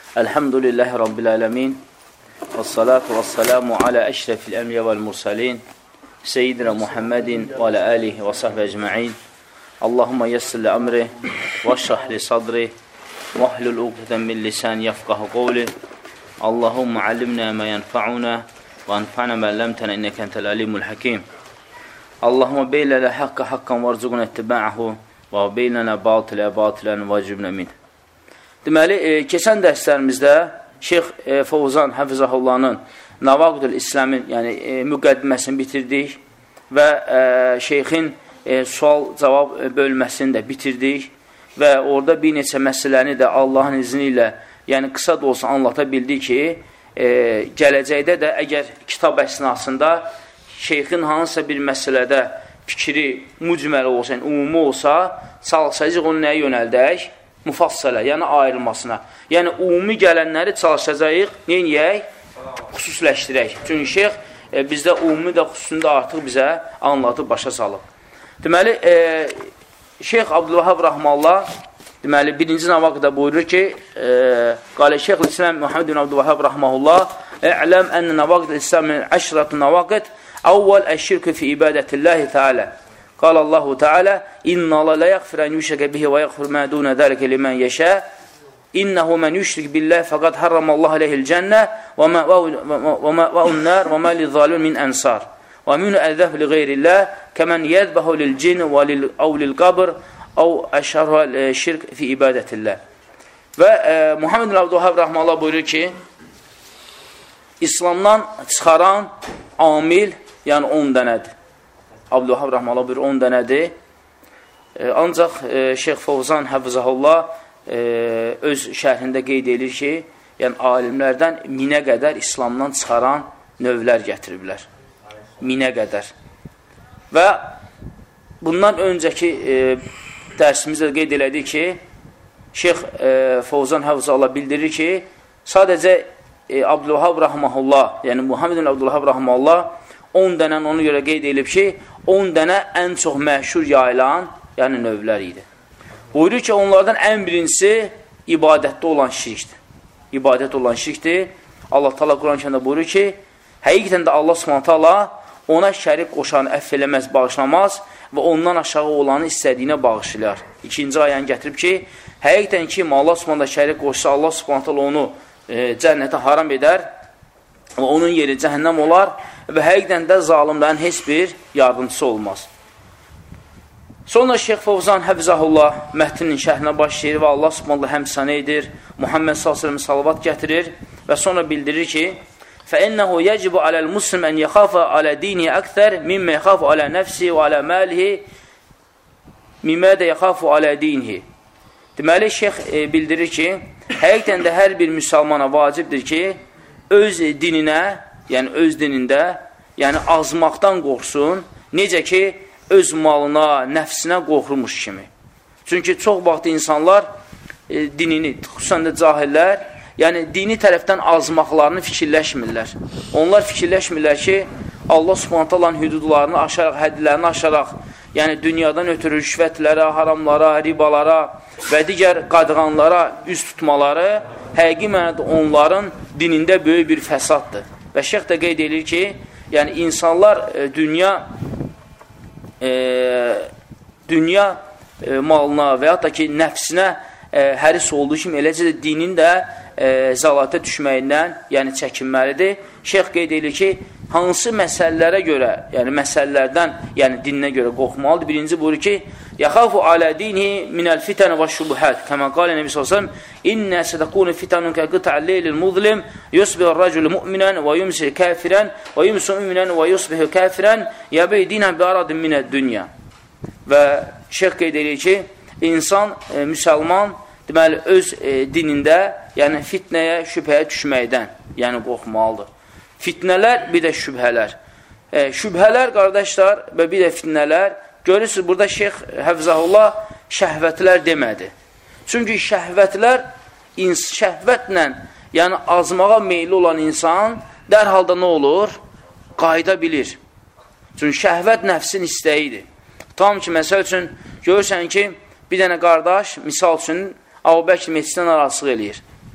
Elhamdülillahi Rabbil alemin. Vessalatu vesselamu ala eşrefil enbiya vel mursalin. Seyyidina Muhammedin ve ala alihi ve sahbihi ecma'in. Allahümme yessir li amri ve şrah li sadri ve ahlul uqdeten min lisani yefqahu qawli. Allahümme allimna ma yenfa'una ve enfa'na ma allamtana inneke entel alimul hakim. Allahümme beylele hakka hakkan varzuqna ittiba'ahu və beynənə batilə batilən vacibnə min. Deməli, keçən dərslərimizdə Şeyx Fovzan Həfizahullahın Navaqidül İslamın müqəddiməsini bitirdik və Şeyxin sual-cavab bölməsini də bitirdik və orada bir neçə məsələni də Allahın izni ilə qısa da olsa anlata bildik ki, gələcəkdə də əgər kitab əsnasında Şeyxin hansısa bir məsələdə fikri mücməli olsa, umumi olsa, çalışacaq onu nəyə yönəldək? Müfassələ, yəni ayrılmasına. Yəni, umumi gələnləri çalışacaq, neyək? Xüsusləşdirək. Çünki Şeyx bizdə umumi də xüsusunda artıq bizə anlatıb, başa salıb. Deməli, Şeyx Abdülvahab Rahmallah, deməli, birinci navaqda buyurur ki, qalə Şeyx İslam Muhammed bin Abdülvahab Rahmallah, "Ə'ləm ənə navaqd İslamın əşratu navaqid Avval əşşirkü fi ibadətilləhi Teala. Qala Allahu Teala, İnna Allah la yəğfir ən yüşrəkə bihi və yəğfir mə dunə dəlikə limən yəşə. İnnehu mən yüşrik billəh fəqad harramallahu aleyhil cənnə və mə'vəun nər və mə lizzalun min ənsar. Və münü əzzəf li qeyrilləh kəmən yədbəhu lil cin və lil qabr əv əşərhə şirk fi ibadətilləh." Və Muhammed bin Abdülvahab Rahmallah buyurur ki, İslamdan çıxaran amil, yəni 10 dənədir. Abdülvahab Rahmallah buyurur, 10 dənədir. Ancaq Şeyx Fovzan Həfizahullah öz şərhində qeyd edir ki, yəni alimlərdən 1000-ə qədər İslamdan çıxaran növlər gətiriblər. 1000-ə qədər. Və bundan öncəki dərsimizdə qeyd elədik ki, Şeyx Fovzan Həfizahullah bildirir ki, sadəcə Abdülvahab Rahmahullah, yəni Muhammed bin Abdülvahab Rahmahullah 10 dənə ona görə qeyd edilib ki, 10 dənə ən çox məşhur yayılan, yəni növlər idi. Buyurur ki, onlardan ən birincisi ibadətdə olan şirkdir. İbadət olan şirkdir. Allah Teala Quran-Kərimdə buyurur ki, həqiqətən də Allah Subhanahu taala ona şərik qoşanı əff eləməz, bağışlamaz və ondan aşağı olanı istədiyinə bağışlayar. İkinci ayəni gətirib ki, həqiqətən kim Allah Subhanahu şərik qoşsa, Allah Subhanahu taala onu cənnətə haram edər və onun yeri cəhənnəm olar və həqiqdən də zalimlərin heç bir yardımcısı olmaz. Sonra Şeyx Fovzan Həfizahullah mətnin şərhinə başlayır və Allah subhanallah həmsənə edir, Muhammed s.ə.v salavat gətirir və sonra bildirir ki, فَإِنَّهُ يَجِبُ عَلَى الْمُسْلِمِ أَنْ يَخَافَ عَلَى دِينِهِ أَكْثَرِ مِمَّا يَخَافُ عَلَى نَفْسِهِ وَعَلَى مَالِهِ مِمَّا دَ يَخَافُ عَلَى دِينِهِ. Deməli, Şeyx bildirir ki, həqiqətən də hər bir müsəlmana vacibdir ki, öz dininə, yəni öz dinində, yəni azmaqdan qorxsun, necə ki, öz malına, nəfsinə qorxurmuş kimi. Çünki çox vaxt insanlar dinini, xüsusən də cahillər, yəni dini tərəfdən azmaqlarını fikirləşmirlər. Onlar fikirləşmirlər ki, Allah Subhanahu taala'nın hüdudlarını aşaraq, həddlərini aşaraq, yəni dünyadan ötürü rüşvətlərə, haramlara, ribalara və digər qadğanlara üst tutmaları həqiqi mənada onların dinində böyük bir fəsaddır. Və Şeyx də qeyd edir ki, yəni insanlar dünya malına və yaxud da ki, nəfsinə həris olduğu kimi, eləcə də dinin də zəlatə düşməyindən yəni çəkinməlidir. Şeyx qeyd edir ki, hansı məsələlərə görə, yəni məsələlərdən, yəni dininə görə qorxmalıdır. Birinci buyurur ki, يَخَافُ عَلَى دِينِهِ مِنَ الْفِتَنِ وَالشُّبُهَاتِ كَمَا قَالَ النَّبِي صلى الله عليه وسلم إِنَّا سَتَكُونُ فِتَنٌ كَقِطْعِ اللَّيْلِ الْمُظْلِمِ يُصْبِحُ الرَّجُلُ مُؤْمِنًا وَيُمْسِي كَافِرًا وَيُمْسِي مُؤْمِنًا وَيُصْبِحُ كَافِرًا يَبِيعُ دِينَهُ بِعَرَضٍ مِنَ الدُّنْيَا. Və Şeyx qeyd edir ki, insan, müsəlman, deməli, öz dinində, yəni fitnəyə, şübhəyə düşməkdən, yəni qorxmalıdır. Fitnələr, bir də şübhələr. Şübhələr, qardaşlar, və bir də fitnələr, görürsünüz, burada Şeyx Həfizahullah şəhvətlər demədi. Çünki şəhvətlər, şəhvətlə, yəni azmağa meyli olan insan dərhalda nə olur? Qayda bilir. Çünki şəhvət nəfsin istəyidir. Tam ki, məsəl üçün, görürsən ki, bir dənə qardaş, misal üçün, Əbu Bəkr meclisdən narazılıq eləyir.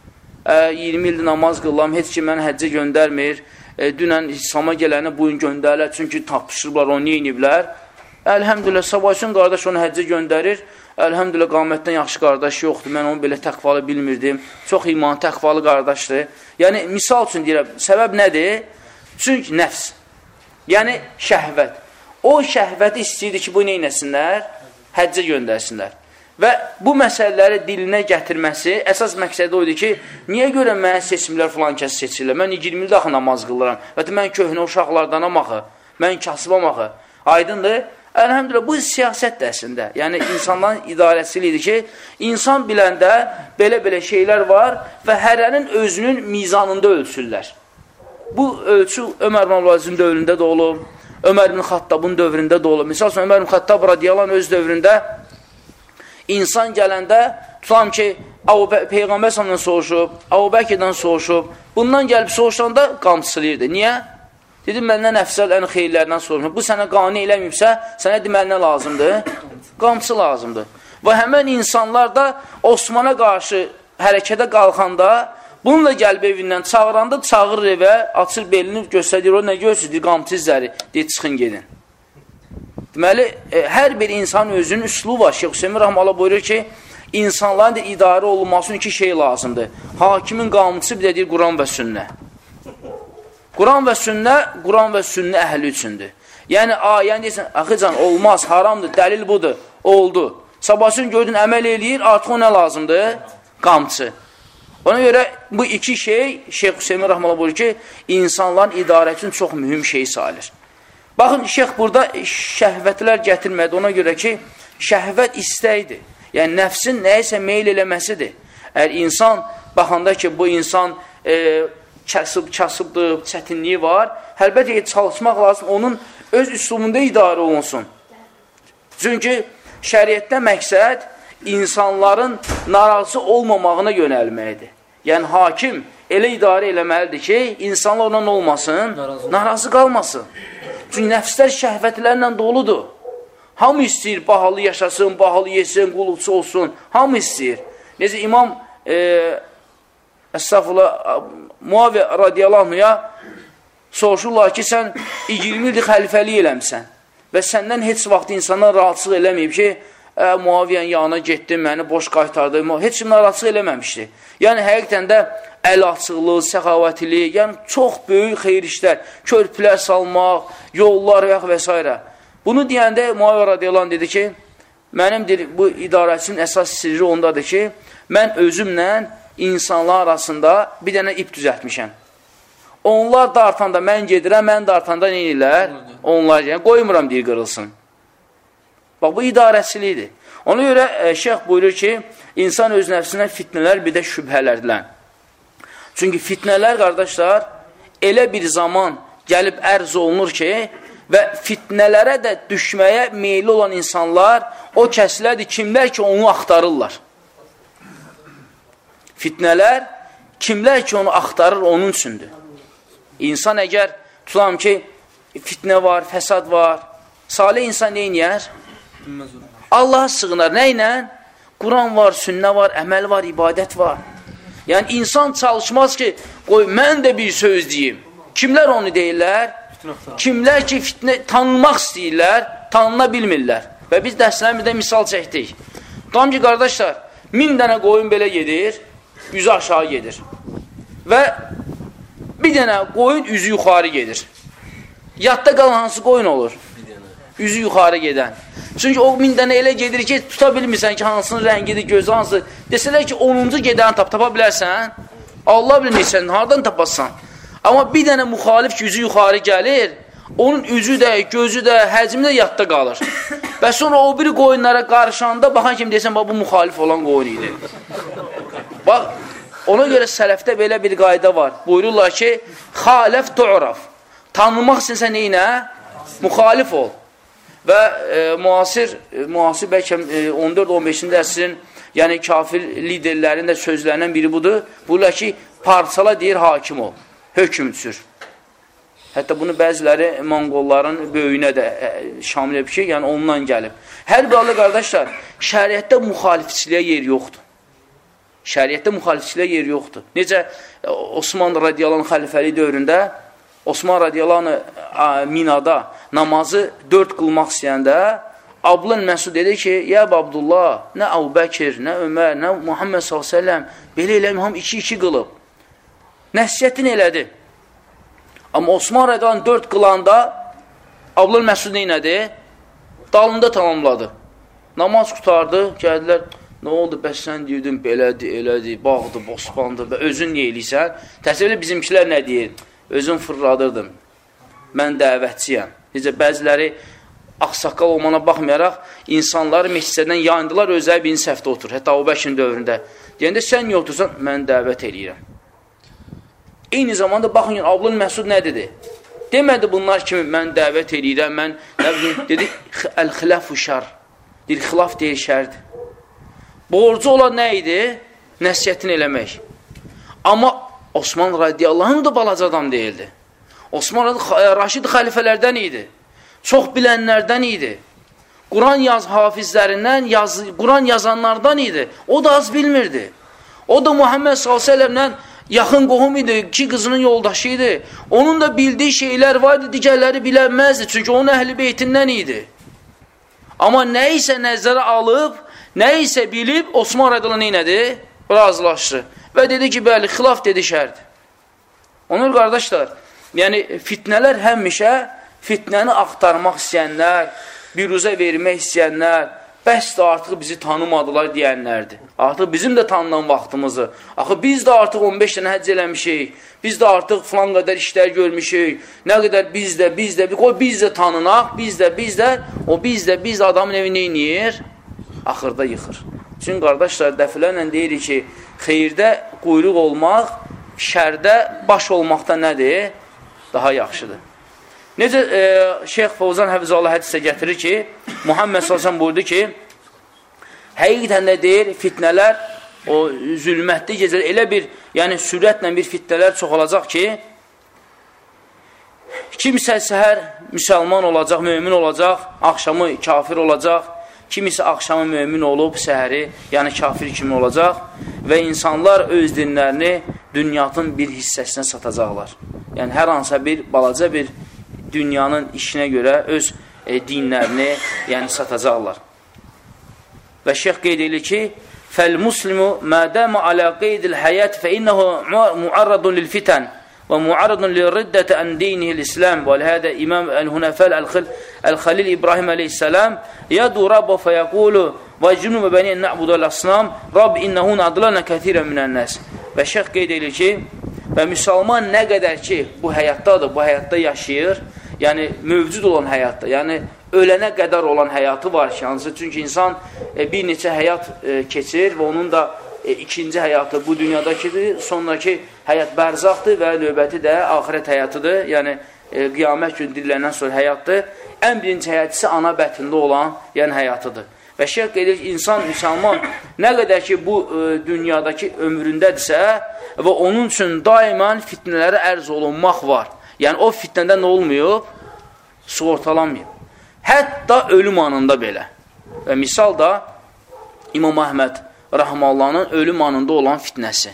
20 ildir namaz qılıram, heç kim məni həccə göndərmir, dünən İslam'a gələni bugün göndərlər, çünki tapışırlar, onu yeyiniblər. Əlhəmdülillah, sabahçın qardaş onu həccə göndərir, əlhəmdülillah, qamətdən yaxşı qardaş yoxdur, mən onu belə təqvalı bilmirdim, çox iman təqvalı qardaşdır. Yəni, misal üçün deyirəm, səbəb nədir? Çünki nəfs, yəni şəhvət. O şəhvəti istəyirdi ki, bu neynəsinlər? Həccə göndərsinlər. Və bu məsələləri dilinə gətirməsi, əsas məqsədi oydu ki, niyə görə mənə seçimlər filan kəs seçirlər? Mən 20 ildə axı namaz qılıram. Və mən köhnə uşaqlardanam axı, mən kasıbam axı. Aydındır? Əlhəmdülillah, bu siyasətdir əslində. Yəni, insanların idarəçiliyidir ki, insan biləndə belə-belə şeylər var və hərənin özünün mizanında ölçürlər. Bu ölçü Ömər ibn Əbdülazizin dövründə də olub, Ömər ibn Xattabın dövründə də olub. Misal üçün, Ömər ibn Xattab radiyallahu anh öz dövründə İnsan gələndə, tutam ki, Peyğəmbər sallallahu soruşub, Əbu Bəkirdən soruşub, bundan gəlib soruşanda qamçılıyırdı. Niyə? Dedim, məndən əfsəl ən xeyirlərdən soruşub. Bu sənə qani eləməyibsə, sənə deməli nə lazımdır? Qamçı lazımdır. Və həmən insanlar da Osmana qarşı hərəkətə qalxanda, bununla gəlib evindən çağıranda, çağırır evə, açır belini göstərir, o nə görsüzdür? Qamçı izləri, deyir, çıxın gedin. Deməli, hər bir insanın özünün üslubu var. Şeyx Hüseyin Rəhməllah buyurur ki, insanların da idarə olunması üçün iki şey lazımdır. Hakimin qamçısı bir də deyir, Quran və sünnə. Quran və sünnə əhli üçündür. Yəni, yəni deyirsən, axıcan, olmaz, haramdır, dəlil budur, oldu. Sabahsın gördün, əməl eləyir, artıq o nə lazımdır? Qamçı. Ona görə bu iki şey, Şeyx Hüseyin Rəhməllah buyurur ki, insanların idarə üçün çox mühüm şey sayılır. Baxın, şeyx burada şəhvətlər gətirmədi, ona görə ki, şəhvət istəkdir. Yəni, nəfsin nəyisə meyl eləməsidir. Əgər insan, baxanda ki, bu insan kasıbdır, çətinliyi var, əlbəttə ki, çalışmaq lazım, onun öz üslubunda idarə olunsun. Çünki şəriətdə məqsəd insanların narazı olmamağına yönəlməkdir. Yəni, hakim elə idarə eləməlidir ki, insanlar ondan olmasın, narazı qalmasın. Çünki nəfslər şəhvətlərlə doludur. Hamı istəyir, bahalı yaşasın, bahalı yesin, qulluqçu olsun. Hamı istəyir. Necə İmam Muaviyə radiyallahu anhuya soruşurlar ki, sən 20 ildir xəlifəlik eləmsən və səndən heç vaxt insanlar rahatsızlıq eləməyib ki, Muaviyyənin yanına getdim, məni boş qaytardı. Heç kim narahatsızlıq eləməmişdi. Yəni, həqiqətən də əl açıqlıq, səxavətlilik, yəni çox böyük xeyir işlər, körpülər salmaq, yollar və s. Bunu deyəndə Muaviyə radiyallahu anh dedi ki, mənim bu idarəçinin əsas sirri ondadır ki, mən özümlə insanlar arasında bir dənə ip düzəltmişəm. Onlar dartanda mən gedirəm, mən dartanda nə edirlər? Onlar yəni, qoymuram deyir, qırılsın. Bax, bu idarəçilikdir. Ona görə şeyx buyurur ki, insan öz nəfsindən fitnələr, bir də şübhələrdən. Çünki fitnələr, qardaşlar, elə bir zaman gəlib ərz olunur ki, və fitnələrə də düşməyə meyilli olan insanlar o kəslərdir, kimlər ki, onu axtarırlar. Fitnələr, kimlər ki, onu axtarır, onun üçündür. İnsan əgər, tutam ki, fitnə var, fəsad var, salih insan neyniyər? Allaha sığınar. Nə ilə? Quran var, sünnə var, əməl var, ibadət var. Yəni, insan çalışmaz ki, qoy, mən də bir söz deyim. Kimlər onu deyirlər? Kimlər ki, fitnə tanınmaq istəyirlər, tanına bilmirlər. Və biz dərslərimizdə misal çəkdik. Tam ki, qardaşlar, 1000 dənə qoyun belə gedir, üzü aşağı gedir. Və bir dənə qoyun üzü yuxarı gedir. Yadda qalan hansı qoyun olur? Üzü yuxarı gedən. Çünki o 1000 dənə elə gedir ki, tuta bilmirsən ki, hansının rəngidir, gözü hansı. Desələr ki, 10-cu gedəni tapa bilərsən, Allah bilmirsən, hardan tapasan. Amma bir dənə müxalif ki, üzü yuxarı gəlir, onun üzü də, gözü də, həcmi də yadda qalır. Və sonra o biri qoyunlara qarışanda, baxan kimi deyəsən, bu müxalif olan qoyun idi. Bax, ona görə sələfdə belə bir qayda var. Buyururlar ki, xaləf tu'raf. Tanınmaq istəyirsən neynə? Müxalif ol. Və müasir bəlkə 14-15-ci əsrin, yəni kafir liderlərin də sözlərindən biri budur. Buyururlar ki, parçala deyir, hakim ol, hökm sür. Hətta bunu bəziləri Monqolların böyüyünə də şamil edib ki, yəni ondan gəlib. Hər bir halda qardaşlar, şəriətdə müxalifçiliyə yer yoxdur. Şəriətdə müxalifçilə yer yoxdur. Necə Osman radiyallahu xəlifəli dövründə Osman radiyallahu Minada namazı 4 qılmaq istəyəndə Abdullah Məsud dedi ki, ya Abdullah, nə Əbu Bəkir, nə Ömər, nə Muhammed s.ə.v belə eləyəm, ham 2-2 qılıb. Nəsiyyətini elədi. Amma Osman radiyallahu 4 qılanda Abdullah Məsud neynədi? Dalında tamamladı. Namaz qutardı, gəldilər, nə oldu, bəs sən deyirdin, belədir, elədir, bağdır, bospandır və özün niyə eləyirsən? Təsəvvürlə bizimkilər nə deyir? Özün fırladırdım, mən dəvətçiyəm. Necə bəziləri axsaqqal olmana baxmayaraq, insanları məsciddən yayındılar, özləri birinci səhvdə otur, hətta Əbu Bəkirin dövründə. Deyəndə, sən niyə otursan? Mən dəvət eləyirəm. Eyni zamanda, baxın, Abdullah Məsud nə dedi? Demədi bunlar kimi, mən dəvət eləyirəm, mən, dedi, əl-xilafu şər. Deyir, xilaf deyir, şərdir. Borcu olan nə idi? Nəsiyyətini eləmək. Amma Osman radiyallahu da balaca adam deyildi. Osman Raşid xəlifələrdən idi. Çox bilənlərdən idi. Quran hafizlərindən, Quran yazanlardan idi. O da az bilmirdi. O da Muhammed s.ə.v-lə yaxın qohum idi, 2 qızının yoldaşı idi. Onun da bildiyi şeylər var idi, digərləri bilənməzdi. Çünki onun əhl-i beytindən idi. Amma nə isə nəzərə alıb, nə isə bilib, Osman radiyallahu neynədi? Razılaşdı. Və dedi ki, bəli, xilaf dedi şərdir. Onun qardaşlar, yəni fitnələr həmişə fitnəni axtarmaq istəyənlər, biruzə vermək istəyənlər, bəs də artıq bizi tanımadılar deyənlərdir. Artıq bizim də tanınan vaxtımızı. Axı biz də artıq 15 dənə həcc eləmişik, biz də artıq filan qədər işlər görmüşük, nə qədər biz də, qoy biz də tanınaq, biz də, o biz də adamın evi neyniyir? Axırda yıxır. Çünki qardaşlar, dəfələrlə deyirik ki, xeyirdə quyruq olmaq, şərdə baş olmaqda nədir? Daha yaxşıdır. Necə Şeyx Fovzan Həfizallah hədisdə gətirir ki, Muhammed s.ə.v buyurdu ki, həqiqətən də deyir, fitnələr, o zülmətli gecələr, elə bir, yəni sürətlə bir fitnələr çox olacaq ki, kimsə səhər müsəlman olacaq, mömin olacaq, axşamı kafir olacaq, kimisə axşamı mömin olub, səhəri, yəni kafir kimi olacaq və insanlar öz dinlərini dünyanın bir hissəsinə satacaqlar. Yəni, hər hansısa bir, balaca bir dünyanın işinə görə öz dinlərini yəni satacaqlar. Və şeyx qeyd edir ki, fəl-muslimu mədəmə alə qeydil həyət fə innəhu muarradun lil-fitən və muarradun lil-riddətə ən dinihil İslam və ləhədə İmam Əl-Hunəfəl Əl-Xəlil İbrahim əleyhissalam yədu Rabba fəyəqulu və cünubə bəni nə'budu əl-əsnam Rabb innəhun adlanə kəthirən minən nəs. Və şeyx qeyd edir ki, və müsəlman nə qədər ki, bu həyatdadır, bu həyatda yaşayır, yəni mövcud olan həyatda, yəni ölənə qədər olan həyatı var ki, hansı, çünki insan bir neçə həyat keçir və onun da ikinci həyatı bu dünyadakidir, sonraki həyat bərzaqdır və növbəti də axirət həyatıdır, yəni qiyamət gün diriləndən sonra həyatdır. Ən birinci həyat isə ana bətində olan yəni həyatıdır. Və şeyh qedir ki, insan, müsəlman nə qədər ki, bu dünyadakı ömründədirsə və onun üçün daimən fitnələrə ərz olunmaq var. Yəni, o fitnədə nə olmayıb? Sığortalanmayıb. Hətta ölüm anında belə. Və misal da İmam Əhməd Rəhmallahın ölüm anında olan fitnəsi.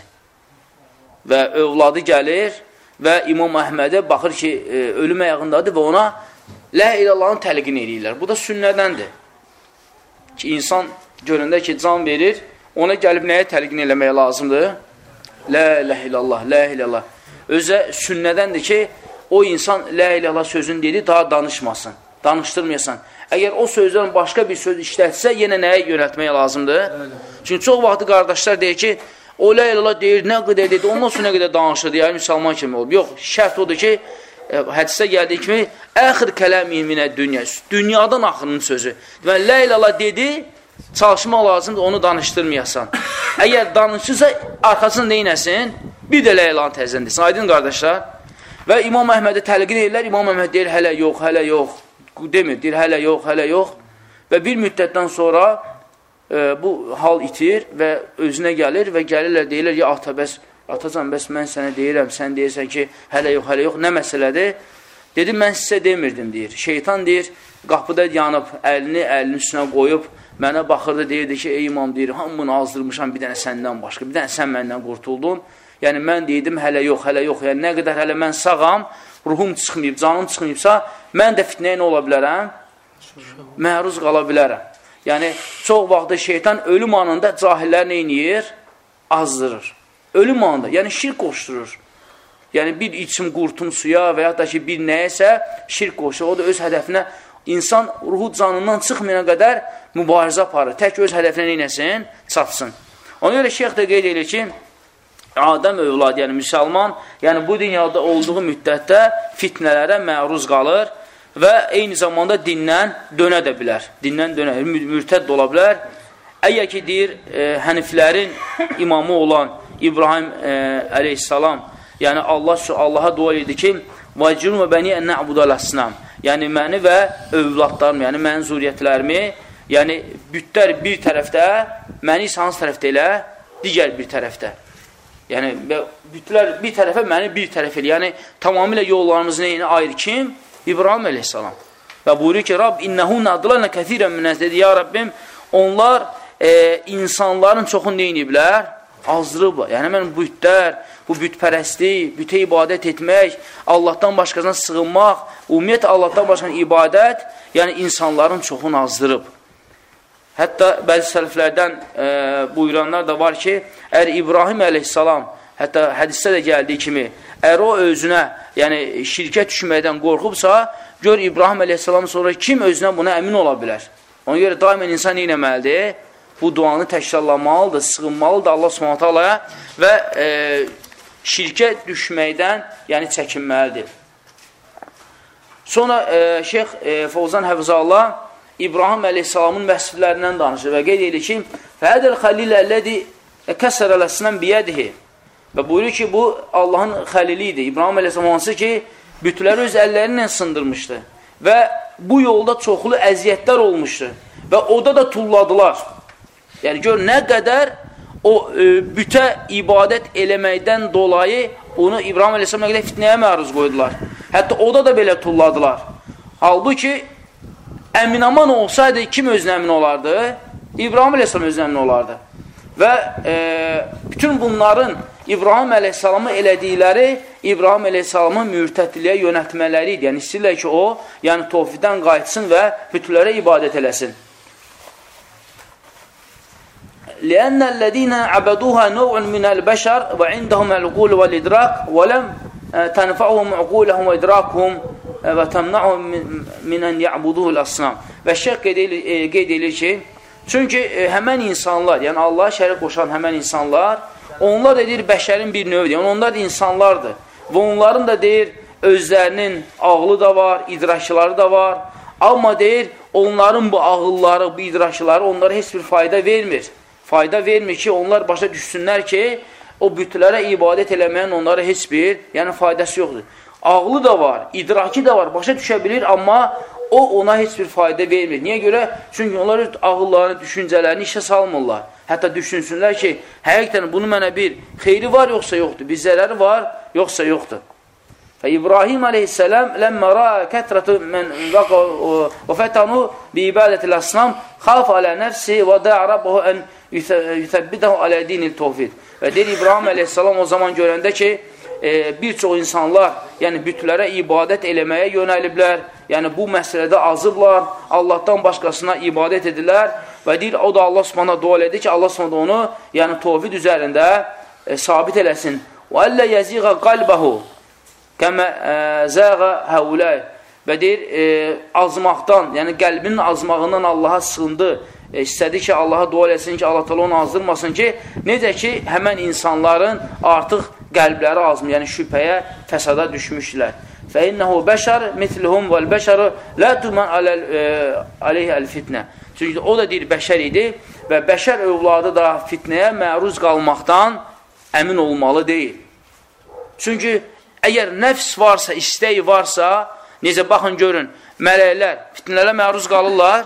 Və övladı gəlir və İmam Əhmədə baxır ki, ölüm əyağındadır və ona Lə ilallahın təlqin edirlər. Bu da sünnədəndir. Ki, insan göründə ki, can verir, ona gəlib nəyə təlqin eləmək lazımdır? Lə iləh illallah, lə illallah. Özə sünnədəndir ki, o insan lə illallah sözünü dedi, daha danışmasın, danışdırmayasan. Əgər o sözdən başqa bir söz işlətsə, yenə nəyə yönətmək lazımdır? Çünki çox vaxtı qardaşlar deyir ki, o lə illallah deyir, nə qədər dedi, ondan sonra nə qədər danışır, deyir, müsəlman kimi olub. Yox, şərt odur ki, hədisdə gəldiyi kimi, əxir kələmi minə dünya, dünyadan axırının sözü. Deməli, lə illallah dedi, çalışmaq lazımdır, onu danışdırmayasan. Əgər danışırsa, arxasını neynəsin? Bir də lə illallah təzən desin. Aydın qardaşlar. Və İmam Əhmədə təlqin edirlər, İmam Əhməd deyir, hələ yox, hələ yox. Demir, deyir, hələ yox, hələ yox. Və bir müddətdən sonra bu hal itir və özünə gəlir və gəlirlər, deyirlər, ya ata, bəs, atacan, bəs mən sənə deyirəm, sən deyirsən ki, hələ yox, nə məsələdir? Dedim, mən sizə demirdim, deyir. Şeytan deyir, qapıda yanıb, əlini üstünə qoyub, mənə baxırdı, deyirdi ki, ey imam, deyir, hamını azdırmışam bir dənə səndən başqa, bir dənə sən məndən qurtuldun. Yəni, mən deyirdim, hələ yox, hələ yox. Yəni, nə qədər hələ mən sağam, ruhum çıxmayıb, canım çıxmayıbsa, mən də fitnəyə nə ola bilərəm? Məruz qala bilərəm. Yəni, çox vaxtda şeytan ölüm anında cahillər nə inir? Azdırır. Ölüm anında, yəni şirk qoşdurur. Yəni, bir içim qurtum suya və ya da ki, bir nəyəsə şirk qoşur. O da öz hədəfinə, insan ruhu canından çıxmayana qədər mübarizə aparır. Tək öz hədəfinə neynəsin? Çatsın. Ona görə şeyx də qeyd edir ki, Adəm övladı, yəni müsəlman, yəni bu dünyada olduğu müddətdə fitnələrə məruz qalır və eyni zamanda dindən dönə də bilər. Dindən dönə, mürtəd ola bilər. Əgər ki, deyir, həniflərin imamı olan İbrahim əleyhissalam, yəni Allaha dua edir ki, vacirun və bəni ən nə'budəl əsnam. Yəni, məni və övladlarımı, yəni mənim zuriyyətlərimi, yəni bütlər bir tərəfdə, məni isə hansı tərəfdə elə? Digər bir tərəfdə. Yəni, bütlər bir tərəfə, məni bir tərəf elə. Yəni, tamamilə yollarımızın neyini ayır kim? İbrahim əleyhissalam. Və buyuruyor ki, Rab, innəhun adlarına kəthirən minəz, dedi, ya Rabbim, onlar insanların çoxunu neyiniblər? Azdırıblar. Yəni, mən bütlər, bu bütpərəstlik, bütə ibadət etmək, Allahdan başqasına sığınmaq, ümumiyyətlə Allahdan başqasına ibadət, yəni insanların çoxunu azdırıb. Hətta bəzi sələflərdən buyuranlar da var ki, əgər İbrahim əleyhissalam, hətta hədisdə də gəldiyi kimi, əgər o özünə, yəni şirkə düşməkdən qorxubsa, gör İbrahim əleyhissalam sonra kim özünə buna əmin ola bilər? Ona görə daimən insan neynəməlidir? Bu duanı təkrarlamalıdır, sığınmalıdır Allah Subhanahu taalaya və şirkə düşməkdən, yəni çəkinməlidir. Sonra Şeyx Fovzan Həfizallah İbrahim əleyhissalamın vəsiflərindən danışır və qeyd edir ki, fəhədəl xəlil əllədi kəsər ələsinən biyədihi və buyurur ki, bu Allahın xəlili idi. İbrahim əleyhissalam hansı ki, bütləri öz əllərinlə sındırmışdı və bu yolda çoxlu əziyyətlər olmuşdu və oda da tulladılar. Yəni, gör, nə qədər o bütə ibadət eləməkdən dolayı onu İbrahim əleyhissalam nə qədər fitnəyə məruz qoydular. Hətta oda da belə tulladılar. Halbuki, əminaman olsaydı, kim özünə əmin olardı? İbrahim əleyhissalam özünə əmin olardı. Və bütün bunların İbrahim əleyhissalamı elədikləri İbrahim əleyhissalamın mürtədliyə yönətmələri idi. Yəni, istəyirlər ki, o, yəni tovhiddən qayıtsın və bütlərə ibadət eləsin. لأن الذين عبدوها نوع من البشر وعندهم العقول والإدراك ولم تنفعهم عقولهم وإدراكهم وتمنعهم من أن يعبدوه الأصنام. Və şeyh qeyd edir ki, çünki həmən insanlar, yəni Allah'a şərik qoşan həmən insanlar, onlar da deyir bəşərin bir növüdür. Yəni onlar da insanlardır. Və onların da deyir özlərinin ağlı da var, idrakçıları da var. Amma deyir onların bu ağılları, bu idrakçıları onlara heç bir fayda vermir. Fayda vermir ki, onlar başa düşsünlər ki, o bütlərə ibadət eləməyin onlara heç bir, yəni faydası yoxdur. Ağlı da var, idraki da var, başa düşə bilir, amma o ona heç bir fayda vermir. Niyə görə? Çünki onlar öz ağıllarını, düşüncələrini işə salmırlar. Hətta düşünsünlər ki, həqiqətən bunu mənə bir xeyri var, yoxsa yoxdur, bir zərəri var, yoxsa yoxdur. Və İbrahim aleyhisselam ləmmə rəə kətrətü mən və fətanu bi ibadətil əsnam xaf alə nəfsi və dəə rabbəhu ən yüthəbbidəhu alə dinil tovhid. Və deyir İbrahim əleyhissalam o zaman görəndə ki, bir çox insanlar, yəni bütlərə ibadət eləməyə yönəliblər, yəni bu məsələdə azıblar, Allahdan başqasına ibadət edirlər və deyir, o da Allah Subhanahu dua edir ki, Allah Subhanahu onu, yəni tovhid üzərində sabit eləsin. Və əllə yəziğə qalbəhu kəmə zəğə həuləy. Və deyir, azmaqdan, yəni qəlbinin azmağından Allaha sığındı, istədi ki, Allaha dua eləsin ki, Allah təala onu azdırmasın ki, necə ki, həmən insanların artıq qəlbləri azmır, yəni şübhəyə, fəsada düşmüşdülər. فَإِنَّهُ بَشَرْ مِثْلِهُمْ وَالْبَشَرُ لَا تُمَنْ عَلَيْهِ الْفِتْنَةِ. Çünki o da deyir, bəşər idi və bəşər övladı da fitnəyə məruz qalmaqdan əmin olmalı deyil. Çünki əgər nəfs varsa, istəyi varsa, necə baxın görün, mələklər fitnələrə məruz qalırlar?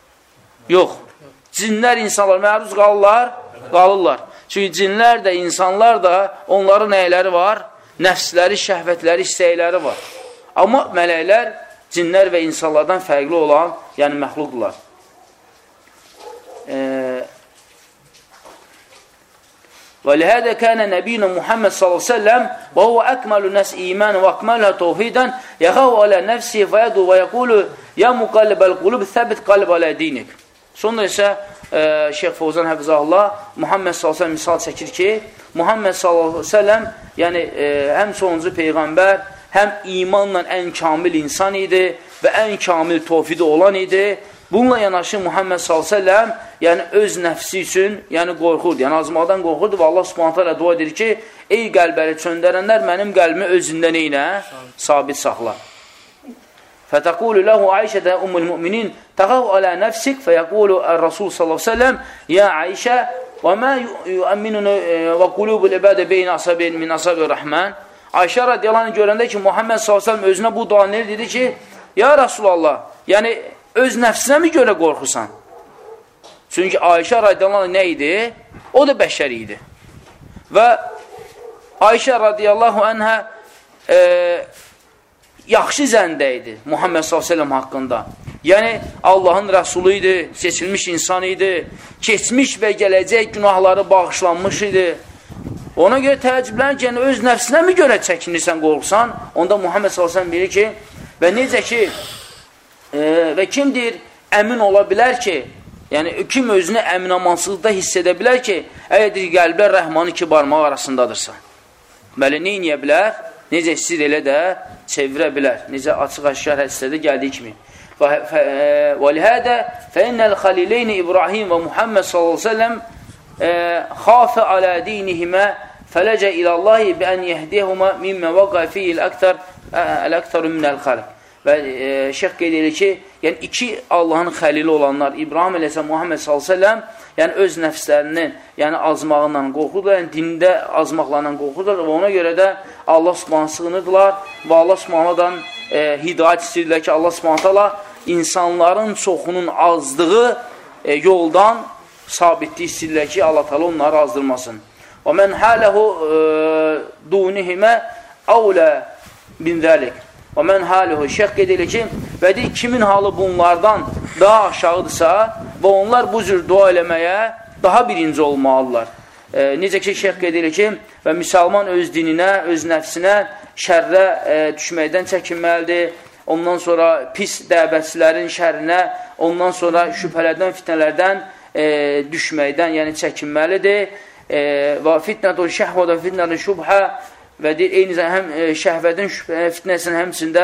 Yox. Cinlər insanlar məruz qalırlar. Çünki cinlər də, insanlar da, onların nəyləri var? Nəfsləri, şəhvətləri, istəkləri var. Amma mələklər, cinlər və insanlardan fərqli olan, yəni məxluqlar. وَلِهَذَا كَانَ نَبِيُّنَا مُحَمَّدْ صَلَّى اللّٰهُ عَلَيْهِ وَسَلَّمْ وَهُوَ أَكْمَلُ النَّاسِ إِيمَانًا وَأَكْمَلُهَا تَوْحِيدًا يَخَافُ عَلَى نَفْسِهِ فَيَدْعُو وَيَقُولُ يَا مُقَلِّبَ الْقُلُوبِ ثَبِّتْ قَلْبَ عَلَى دِينِكَ. Sonra isə Şeyx Fovzan Həfizəhullah Muhammed sallallahu əleyhi və səlləm misal çəkir ki, Muhammed sallallahu əleyhi və səlləm yəni həm sonuncu peyğəmbər, həm imanla ən kamil insan idi və ən kamil tövhidi olan idi. Bununla yanaşı Muhammed sallallahu əleyhi və səlləm yəni öz nəfsi üçün yəni qorxurdu, yəni azmaqdan qorxurdu və Allah Subhanahu taala dua edir ki, ey qəlbləri çöndərənlər mənim qəlbimi özündə neyinə? Sabit saxla. فَتَقُولُ لَهُ عَيْشَةَ أُمُّ الْمُؤْمِنِينَ تَخَافُ عَلَى نَفْسِكَ فَيَقُولُ الرَّسُولُ صلى الله عليه وسلم يا عائشة وَمَا يُؤَمِّنُنَ وَقُلُوبُ الْعِبَادِ بَيْنَ أَصَابٍ مِنْ أَصَابِ الرَّحْمَنِ Ayşə radiyallahu anh görəndə ki, Muhammed sallallahu aleyhi ve sellem özünə bu duanları dedi ki, ya Rasulallah, yəni öz nəfsinə mi görə qorxursan? Çünki Ayşə radiyallahu anh nə idi? O da bəşər idi. Və Ayşə radiyallahu anhə yaxşı zəndə idi Muhammed sallallahu aleyhi ve sellem haqqında. Yəni Allahın rəsulu idi, seçilmiş insan idi, keçmiş və gələcək günahları bağışlanmış idi. Ona görə təəccüblənir ki, yəni öz nəfsinə mi görə çəkinirsən, qorxsan? Onda Muhammed sallallahu aleyhi ve sellem bilir ki, və necə ki, və kimdir əmin ola bilər ki, yəni kim özünü əminamansızlıqda hiss edə bilər ki, əgər qəlblər rəhmanı iki barmaq arasındadırsa. Bəli, nə eləyə bilər? Necə istir elə də çevirə bilər. Necə açıq-aşkar hədislərdə gəldiyi kimi. وَلِهَذَا فَإِنَّ الْخَلِيلَيْنِ إِبْرَاهِيمَ وَمُحَمَّدْ صَلَّى اللّٰهُ عَلَيْهِ وَسَلَّمْ خَافَ عَلَى دِينِهِمَا فَلَجَ إِلَى اللّٰهِ بِأَنْ يَهْدِيهُمَا مِمَّا وَقَعَ فِيهِ الْأَكْثَرُ مِنَ الْخَلْقِ Və şeyx qeyd edir ki, yəni iki Allahın xəlili olanlar, İbrahim əleyhissalam, Muhammed sallallahu əleyhi və səlləm, yəni öz nəfslərinin, yəni azmağından qorxurdular, yəni dində azmaqlarından qorxurdular və ona görə də Allah Subhanahu sığınırdılar və Allah Subhanahudan hidayət istəyirlər ki, Allah Subhanahu insanların çoxunun azdığı yoldan sabitlik istəyirlər ki, Allah Taala onları azdırmasın. Və mən haləhu dunihimə əvlə bin zəlik. Və mən haləhu şeyx qeyd edir ki, və deyir, kimin halı bunlardan daha aşağıdırsa və onlar bu cür dua eləməyə daha birinci olmalılar. Necə ki, şeyx qeyd edir ki, və müsəlman öz dininə, öz nəfsinə şərrə düşməkdən çəkinməlidir. Ondan sonra pis dəvətçilərin şərrinə, ondan sonra şübhələrdən, fitnələrdən düşməkdən, yəni çəkinməlidir. Və fitnətun şəhvədə fitnətun şubhə və deyir, eyni həm şəhvətin fitnəsinin həmçində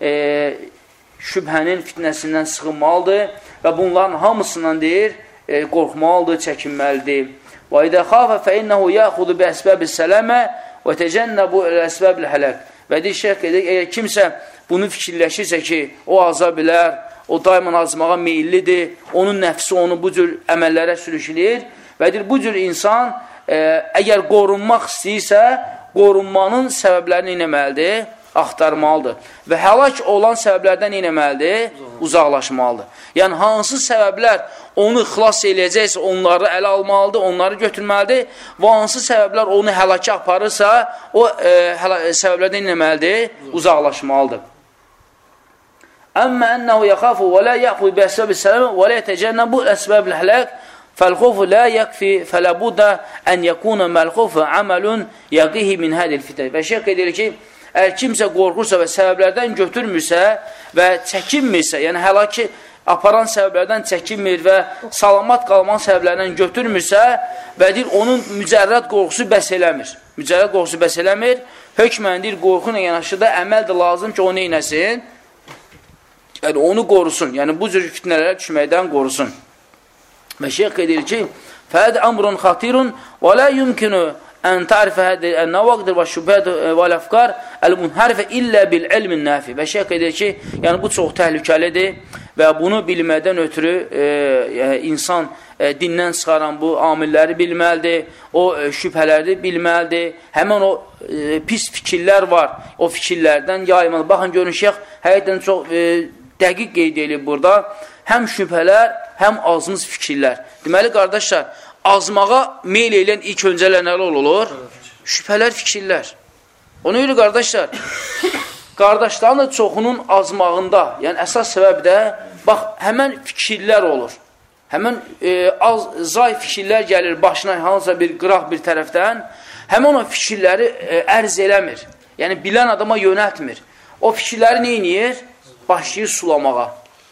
şübhənin fitnəsindən sıxınmalıdır və bunların hamısından deyir, qorxmalıdır, çəkinməlidir. Və idə xafə fə innəhu yaxudu bi əsbəb-i sələmə və təcənnəbu əsbəb-i hələk. Və deyir, şeyh edir, əgər kimsə bunu fikirləşirsə ki, o aza bilər, o daimən azmağa meyillidir, onun nəfsi onu bu cür əməllərə sürüşülür və deyir, bu cür insan əgər qorunmaq istəyirsə, qorunmanın səbəblərini inəməlidir, axtarmalıdır. Və həlak olan səbəblərdən inəməlidir, uzaqlaşmalıdır. Yəni, hansı səbəblər onu xilas eləyəcəksə, onları ələ almalıdır, onları götürməlidir və hansı səbəblər onu həlakə aparırsa, o səbəblərdən inəməlidir, uzaqlaşmalıdır. Əmmə ənəhu yəxafu və lə yəxud bi əsbəb-i sələmə və lə yətəcənnəbu əsbəb-i hələk فالخوف لا يكفي فلا بد أن يكون مع الخوف عمل يقيه من هذه الفتن. Və şeyh edir ki, əgər kimsə qorxursa və səbəblərdən götürmürsə və çəkinmirsə, yəni həlaki aparan səbəblərdən çəkinmir və salamat qalman səbəblərdən götürmürsə və deyir, onun mücərrəd qorxusu bəs eləmir. Mücərrəd qorxusu bəs eləmir. Hökmən deyir, qorxu ilə yanaşı da əməl də lazım ki, onu neynəsin? Yəni, onu qorusun. Yəni, bu cür fitnələrə düşməkdən qorusun. Və şeyh edir ki, fəəd əmrun xatirun və lə yumkinu ən tarifə hədə ən-nəvaqdir və şübhət və ləfqar əl-munhərifə illə bil-ilmin nəfi. Və şeyh edir ki, yəni bu çox təhlükəlidir və bunu bilmədən ötürü insan dindən çıxaran bu amilləri bilməlidir, o şübhələri bilməlidir, həmən o pis fikirlər var, o fikirlərdən yaymalı. Baxın, görün, şeyh həqiqətən çox dəqiq qeyd edir burada. Həm şübhələr, həm azmız fikirlər. Deməli, qardaşlar, azmağa meyl eylən ilk öncələr nələr olur? Şübhələr, fikirlər. Ona görə, qardaşlar, qardaşların da çoxunun azmağında, yəni əsas səbəb də, bax, həmən fikirlər olur. həmən zay fikirlər gəlir başına hansısa bir qıraq bir tərəfdən, həmən o fikirləri ərz eləmir. Yəni, bilən adama yönətmir. O fikirləri neyniyir? Başlayır sulamağa.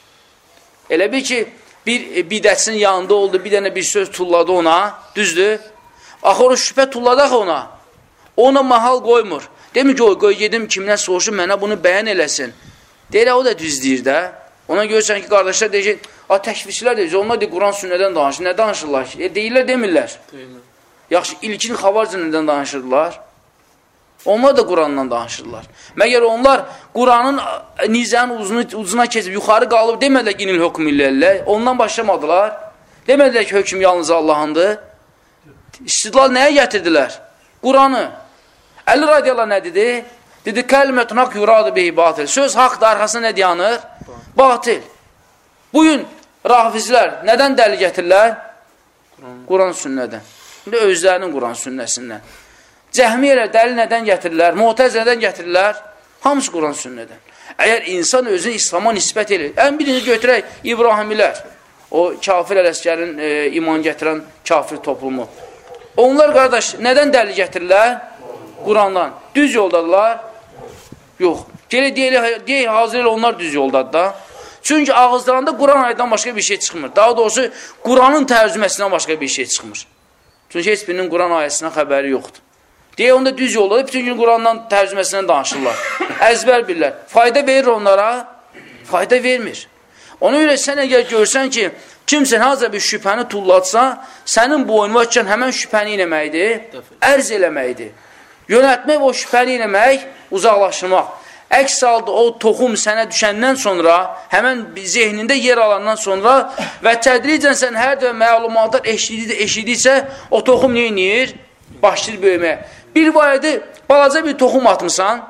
Elə bir ki, bir bidətçinin yanında oldu, bir dənə bir söz tulladı ona, düzdür? Axı, o şübhə tulladaq ona. Ona mahal qoymur. Demir ki, qoy gedim kimdən soruşum, mənə bunu bəyan eləsin. Deyir, o da düz deyir də. Ona görürsən ki, qardaşlar deyir ki, təkfirçilər deyir, onlar deyir, Quran sünnədən danışır. Nə danışırlar ki? Deyirlər, demirlər. Yaxşı, ilkin xavarca nədən danışırdılar? Onlar da Qurandan danışırlar. Məgər onlar Quranın nizənin ucuna keçib, yuxarı qalıb, demədilər ki, inil hökm illəllə. Ondan başlamadılar. Demədilər ki, hökm yalnız Allahındır. İstidlal nəyə gətirdilər? Quranı. Əli radiyallah nə dedi? Dedi, kəlmətun haqq yuradı bihi batil. Söz haqdır, arxasına nə deyanır? Batil. Bugün rafizlər nədən dəli gətirirlər? Quran sünnədən. Özlərinin Quran sünnəsindən. Cəhmiyələr dəli nədən gətirirlər? Mu'təz nədən gətirirlər? Hamısı Quran sünnədən. Əgər insan özünü İslama nisbət edir, ən birinci götürək İbrahimilər, o kafir ələskərin iman gətirən kafir toplumu. Onlar, qardaş, nədən dəli gətirirlər? Qurandan. Düz yoldadırlar? Yox. Gələ deyək, hazır elə onlar düz yoldadır da. Çünki ağızlarında Quran ayədən başqa bir şey çıxmır. Daha doğrusu, Quranın tərcüməsindən başqa bir şey çıxmır. Çünki heç birinin Quran ayəsindən xəbəri yoxdur. Deyə onda düz yoldadır, bütün gün Qurandan tərcüməsindən danışırlar. Əzbər bilirlər. Fayda verir onlara? Fayda vermir. Ona görə sən əgər görsən ki, kimsən hazır bir şübhəni tullatsa, sənin boynuna açan həmən şübhəni eləməkdir, ərz eləməkdir. Yönətmək o şübhəni eləmək, uzaqlaşmaq. Əks halda o toxum sənə düşəndən sonra, həmən zehnində yer alandan sonra və tədricən sən hər dəfə məlumatlar eşidiksə, o toxum neyinir? Başlayır böyüməyə. Bir vayədə balaca bir toxum atmışsan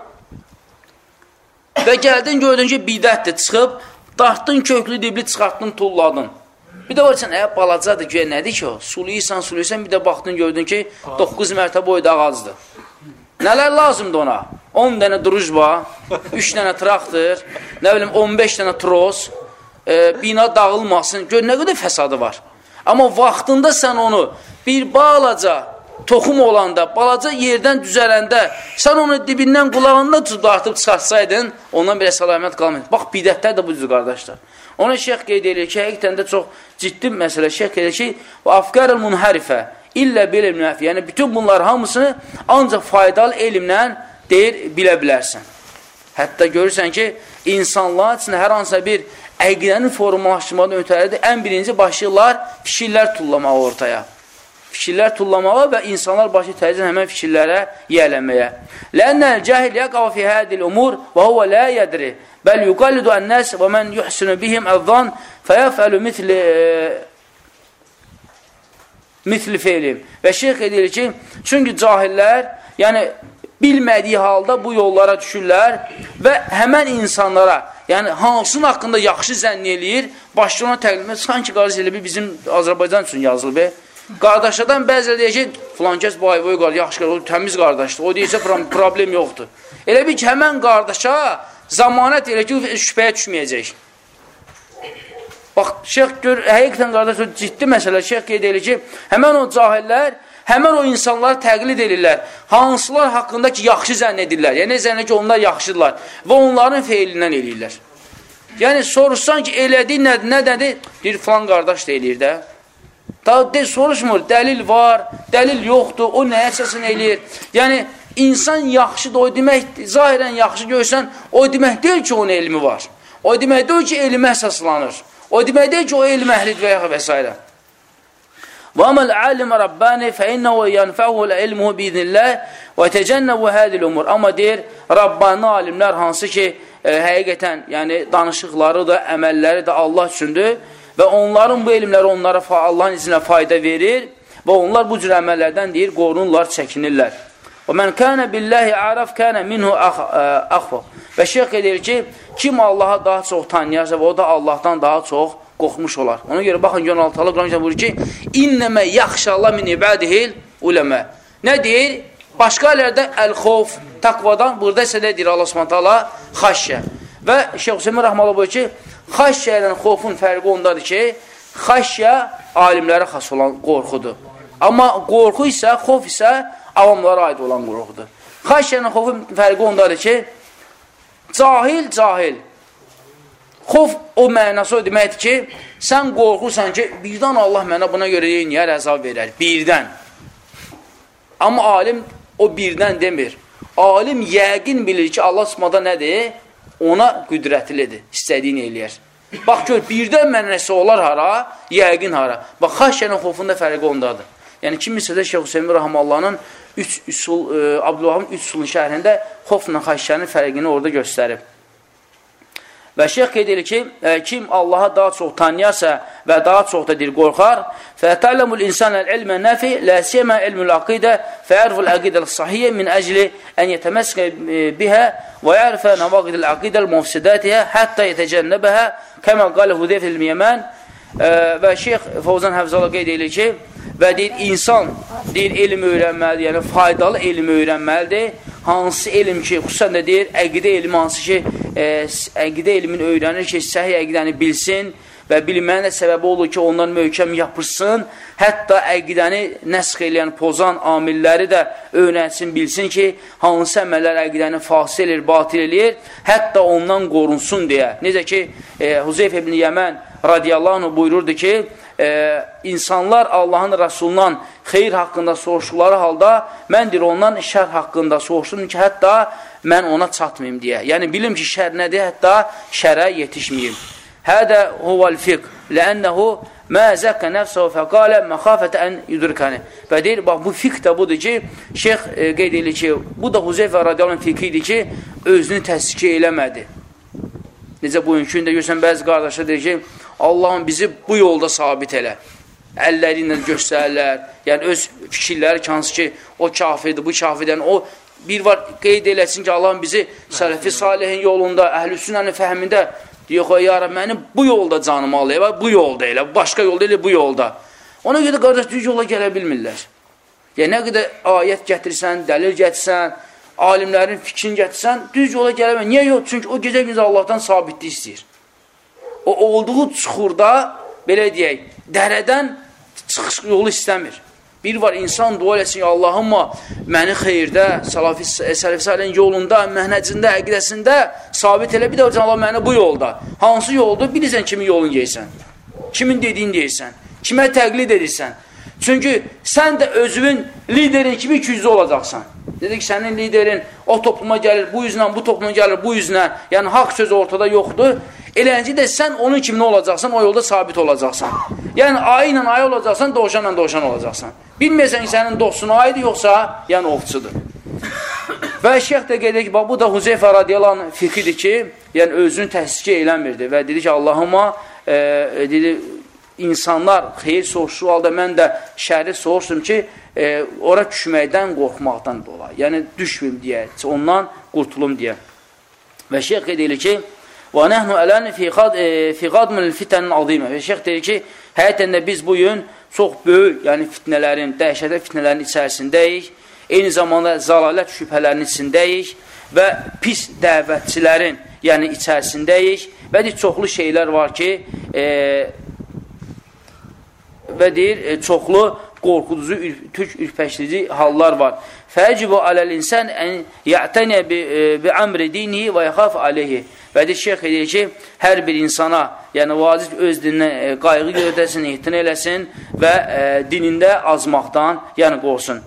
və gəldin, gördün ki, bidətdir, çıxıb, dartdın, köklü dibli çıxartdın, tulladın. Bir də var sən, balacadır, güya nədir ki o? Suluysan, bir də baxdın, gördün ki, 9 mərtəbə boyda ağacdır. Nələr lazımdır ona? 10 dənə drujba, 3 dənə traktor, nə bilim 15 dənə tros, bina dağılmasın. Gör, nə qədər fəsadı var. Amma vaxtında sən onu bir balaca toxum olanda, balaca yerdən düzələndə, sən onu dibindən qulağında tutub dartıb çıxartsaydın, ondan belə salamət qalmayın. Bax, bidətlər də bu cüzdür, qardaşlar. Ona şeyh qeyd edir ki, həqiqətən də çox ciddi məsələ. Şeyh qeyd edir ki, afqar-ül munhərifə illə bil ilmləfi. Yəni, bütün bunlar hamısını ancaq faydalı elmlə deyir, bilə bilərsən. Hətta görürsən ki, insanlar içində hər hansısa bir əqidənin formalaşdırmadan ötəridir. Ən birinci başlayırlar fikirlər tullamağa ortaya. Fikirlər tullamağa və insanlar başı təcrübə həmən fikirlərə yiyələnməyə. Lənnəl cahil yaqav fi hədil umur və huvə lə yədri bəl yuqallidu ən-nəs və mən yuhsinu bihim əzzan fəyəfəlu mitli feylim. Və şeyh edir ki, çünki cahillər, yəni bilmədiyi halda bu yollara düşürlər və həmən insanlara, yəni hansının haqqında yaxşı zənn eləyir, başlarına təqdim edir. Sanki qardaş elə bir bizim Azərbaycan üçün yazılıb. Qardaşlardan bəzilə deyək ki, filan kəs bu ayvoy qardaş, yaxşı qardaş, o təmiz qardaşdır, o deyirsə problem yoxdur. Elə bir ki, həmən qardaşa zamanət elə ki, şübhəyə düşməyəcək. Bax, şeyh gör, həqiqətən qardaş, o ciddi məsələ, şeyh qeyd edir ki, həmən o cahillər, həmən o insanları təqlid edirlər, hansılar haqqında ki, yaxşı zənn edirlər, yəni zənn ki, onlar yaxşıdırlar və onların feilindən eləyirlər. Yəni, soruşsan ki, elədiyi nədir? Deyir, filan qardaş da eləyir də. Daha soruşmur, dəlil var, dəlil yoxdur, o nə əsasını eləyir. Yəni, insan yaxşıdır, o demək, zahirən yaxşı görsən, o demək deyil ki, onun elmi var. O demək deyil ki, elmi əsaslanır. O demək deyil ki, o elm əhlid və yaxı və s. وَأَمَا الْعَالِمَ رَبَّانِ فَإِنَّهُ يَنْفَعُهُ الْعِلْمُهُ بِإِذْنِ اللّٰهِ وَتَجَنَّبُ هَذِي الْأُمُورِ Amma deyir, Rabbani alimlər hansı ki, həqiqətən, yəni danışıqları da, əməlləri də Allah üçündür və onların bu elmləri onlara Allahın izinə fayda verir və onlar bu cür əməllərdən deyir, qorunurlar, çəkinirlər. وَمَنْ كَانَ بِاللّٰهِ عَرَفْ كَانَ مِنْهُ أَخْفَ Və şeyh edir ki, kim Allaha daha çox tanıyarsa və o da Allahdan daha çox qorxmuş olar. Ona görə baxın, Gönül Altalı Quran-ı buyurur ki, İnnəmə yaxşallah min ibadihil uləmə. Nə deyir? Başqa yerlərdə əl-xof, taqvadan, burada isə nə deyir Allah Subhanahu xaşyə. Və Şeyh Hüseyin Rəhmələ buyurur ki, xaşyə ilə xofun fərqi ondadır ki, Xəşyə alimlərə xas olan qorxudur. Amma qorxu isə, xof isə avamlara aid olan qorxudur. Xəşyənin xofun fərqi ondadır ki, cahil. Xof o mənası o deməkdir ki, sən qorxursan ki, birdən Allah mənə buna görə niyər əzab verər. Birdən. Amma alim o birdən demir. Alim yəqin bilir ki, Allah Subhanahu nədir? Ona qüdrətlidir, istədiyini eləyər. Bax gör, birdən mən nəsə olar hara, yəqin hara. Bax, xəşyənin xofunda fərqi ondadır. Yəni, kiminsə də Şeyx Hüseymin Rahmanllahın Abdülvahabın 3 usulun şərhində xofla xəşyənin fərqini orada göstərib. Və şeyx qeyd edir ki, kim Allaha daha çox tanıyarsa və daha çox da qorxar, فَيَتَعْلَمُ الْاِنْسَانَ الْعِلْمَ النَّافِ لَا سِيَمَا عِلْمُ الْعَقِيدَةِ فَيَعْرِفُ الْعَقِيدَةَ الصَّحِيَّةَ مِنْ أَجْلِ أَنْ يَتَمَسَّكَ بِهَا وَيَعْرِفَ نَوَاقِدَ الْعَقِيدَةِ الْمُفْسِدَاتِهَا حَتَّى يَتَجَنَّبَهَا كَمَا قَالَ حُذَيْفَةُ الْيَمَانِ Və şeyx Fovzan Həfzələ qeyd edir ki, və deyir, insan elm öyrənməlidir, yəni faydalı elm öyrənməlidir. Hansı elm ki, xüsusən də deyir, əqidə elmi hansı ki, əqidə elmin öyrənir ki, səhih əqidəni bilsin və bilmənin də səbəbi olur ki, ondan möhkəm yapışsın. Hətta əqidəni nəsx eləyən, pozan amilləri də öyrənsin, bilsin ki, hansı əməllər əqidəni fasil edir, batil edir, hətta ondan qorunsun deyə. Necə ki, Huzeyf ibn Yəmən radiyallahu anh buyururdu ki, insanlar Allahın Rəsulundan xeyir haqqında soruşduqları halda, mən deyir, ondan şər haqqında soruşdum ki, hətta mən ona çatmayayım deyə. Yəni, bilim ki, şər nədir, hətta şərə yetişməyim. Hədə huvəl fiqh, ləənnəhu mə zəqqə nəfsəhu fəqalə məxafətə ən yudrikəni. Və deyir, bax, bu fiqh də budur ki, şeyx qeyd edir ki, bu da Huzeyfə radiyallahu anh fiqh idi ki, özünü təzkiyə eləmədi. Necə bugünkü də görsən, bəzi qardaşlar deyir ki, Allahım bizi bu yolda sabit elə. Əlləri ilə göstərirlər. Yəni, öz fikirləri hansı ki, o kafirdir, bu kafirdən. O, bir var, qeyd eləsin ki, Allahım bizi sələfi salihin yolunda, əhl-i sünnənin fəhmində, deyək o, ya Rab, məni bu yolda canımı alıyor, bu yolda elə, başqa yolda elə, bu yolda. Ona görə qardaş, düz yola gələ bilmirlər. Yəni, nə qədər ayət gətirsən, dəlil gətirsən, alimlərin fikrini gətirsən, düz yola gələ bilmirlər. Niyə yox? Çünki o gecə-gündə Allahdan sabitlik istəyir. O olduğu çuxurda, belə deyək, dərədən çıxış yolu istəmir. Bir var, insan dua eləsin, Allahımma məni xeyirdə, sələfi-salihin yolunda, məhnəcində, əqidəsində sabit elə, bir də Allah məni bu yolda. Hansı yolda? Bilirsən kimin yolunu geysən, kimin dediyini deyirsən, kimə təqlid edirsən. Çünki sən də özünün liderin kimi 200 olacaqsan. Dedik, sənin liderin o topluma gəlir, bu yüzlə, bu topluma gəlir, bu yüzlə. Yəni, haqq sözü ortada yoxdur. Eləcə də sən onun kimi olacaqsan, o yolda sabit olacaqsan. Yəni, ayı ilə ayı olacaqsan, dovşanla dovşan olacaqsan. Bilməyəsən ki, sənin dostuna ayıdır, yoxsa yəni ovçudur. Və şeyx də qeyd edir ki, bu da Huzeyfə radiyallahu anh fiqidir ki, yəni özünü təsdiq eləmirdi və dedi ki, Allahıma, dedi, insanlar xeyir soruşduğu halda mən də şəri soruşdum ki, ora düşməkdən, qorxmaqdan dolayı. Yəni, düşməyim deyə, ondan qurtulum deyə. Və şeyx qeyd edir ki, وَنَحْنُ أَلَانِ فِي قَدْمِ الْفِتَنٍ عَظِيمًا Və şeyx deyir ki, həqiqətən də biz bugün çox böyük, yəni fitnələrin, dəhşətli fitnələrin içərisindəyik, eyni zamanda zəlalət şübhələrinin içindəyik və pis dəvətçilərin, yəni içərisindəyik və deyir, çoxlu şeylər var ki, və deyir, çoxlu qorxuducu, ürpəşdici hallar var. Fəcibu aləl-insən ən ya'təniyə bi-əmri dinihi və yaxaf aleyhi. Və deyir, şeyx edir ki, hər bir insana, yəni vacib öz dininə qayğı gördəsin, ehtina eləsin və dinində azmaqdan, yəni qorsun.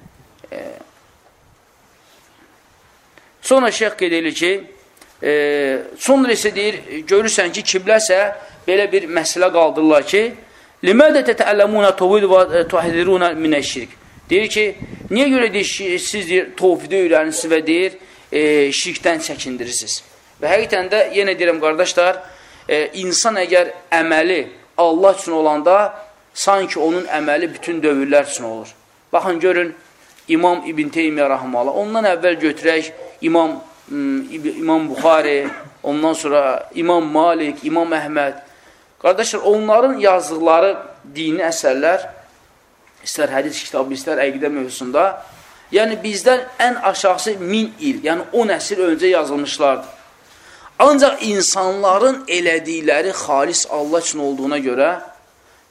Sonra şeyx qeyd edir ki, sonra isə deyir, görürsən ki, kimləsə belə bir məsələ qaldırırlar ki, Limədə tətəlləmunə tovil və tuhədirunə minəşşirk. Deyir ki, niyə görə deyir, siz deyir, tovhidə öyrənirsiniz və deyir, şirkdən çəkindirirsiniz. Və həqiqətən də, yenə deyirəm qardaşlar, insan əgər əməli Allah üçün olanda, sanki onun əməli bütün dövrlər üçün olur. Baxın, görün, İmam İbn Teymiyyə Rahmanullah, ondan əvvəl götürək İmam Buxari, ondan sonra İmam Malik, İmam Əhməd. Qardaşlar, onların yazdıqları dini əsərlər, istər hədis kitabı, istər əqidə mövzusunda, yəni bizdən ən aşağısı 1000 il, yəni 10 əsr öncə yazılmışlardır. Ancaq insanların elədikləri xalis Allah üçün olduğuna görə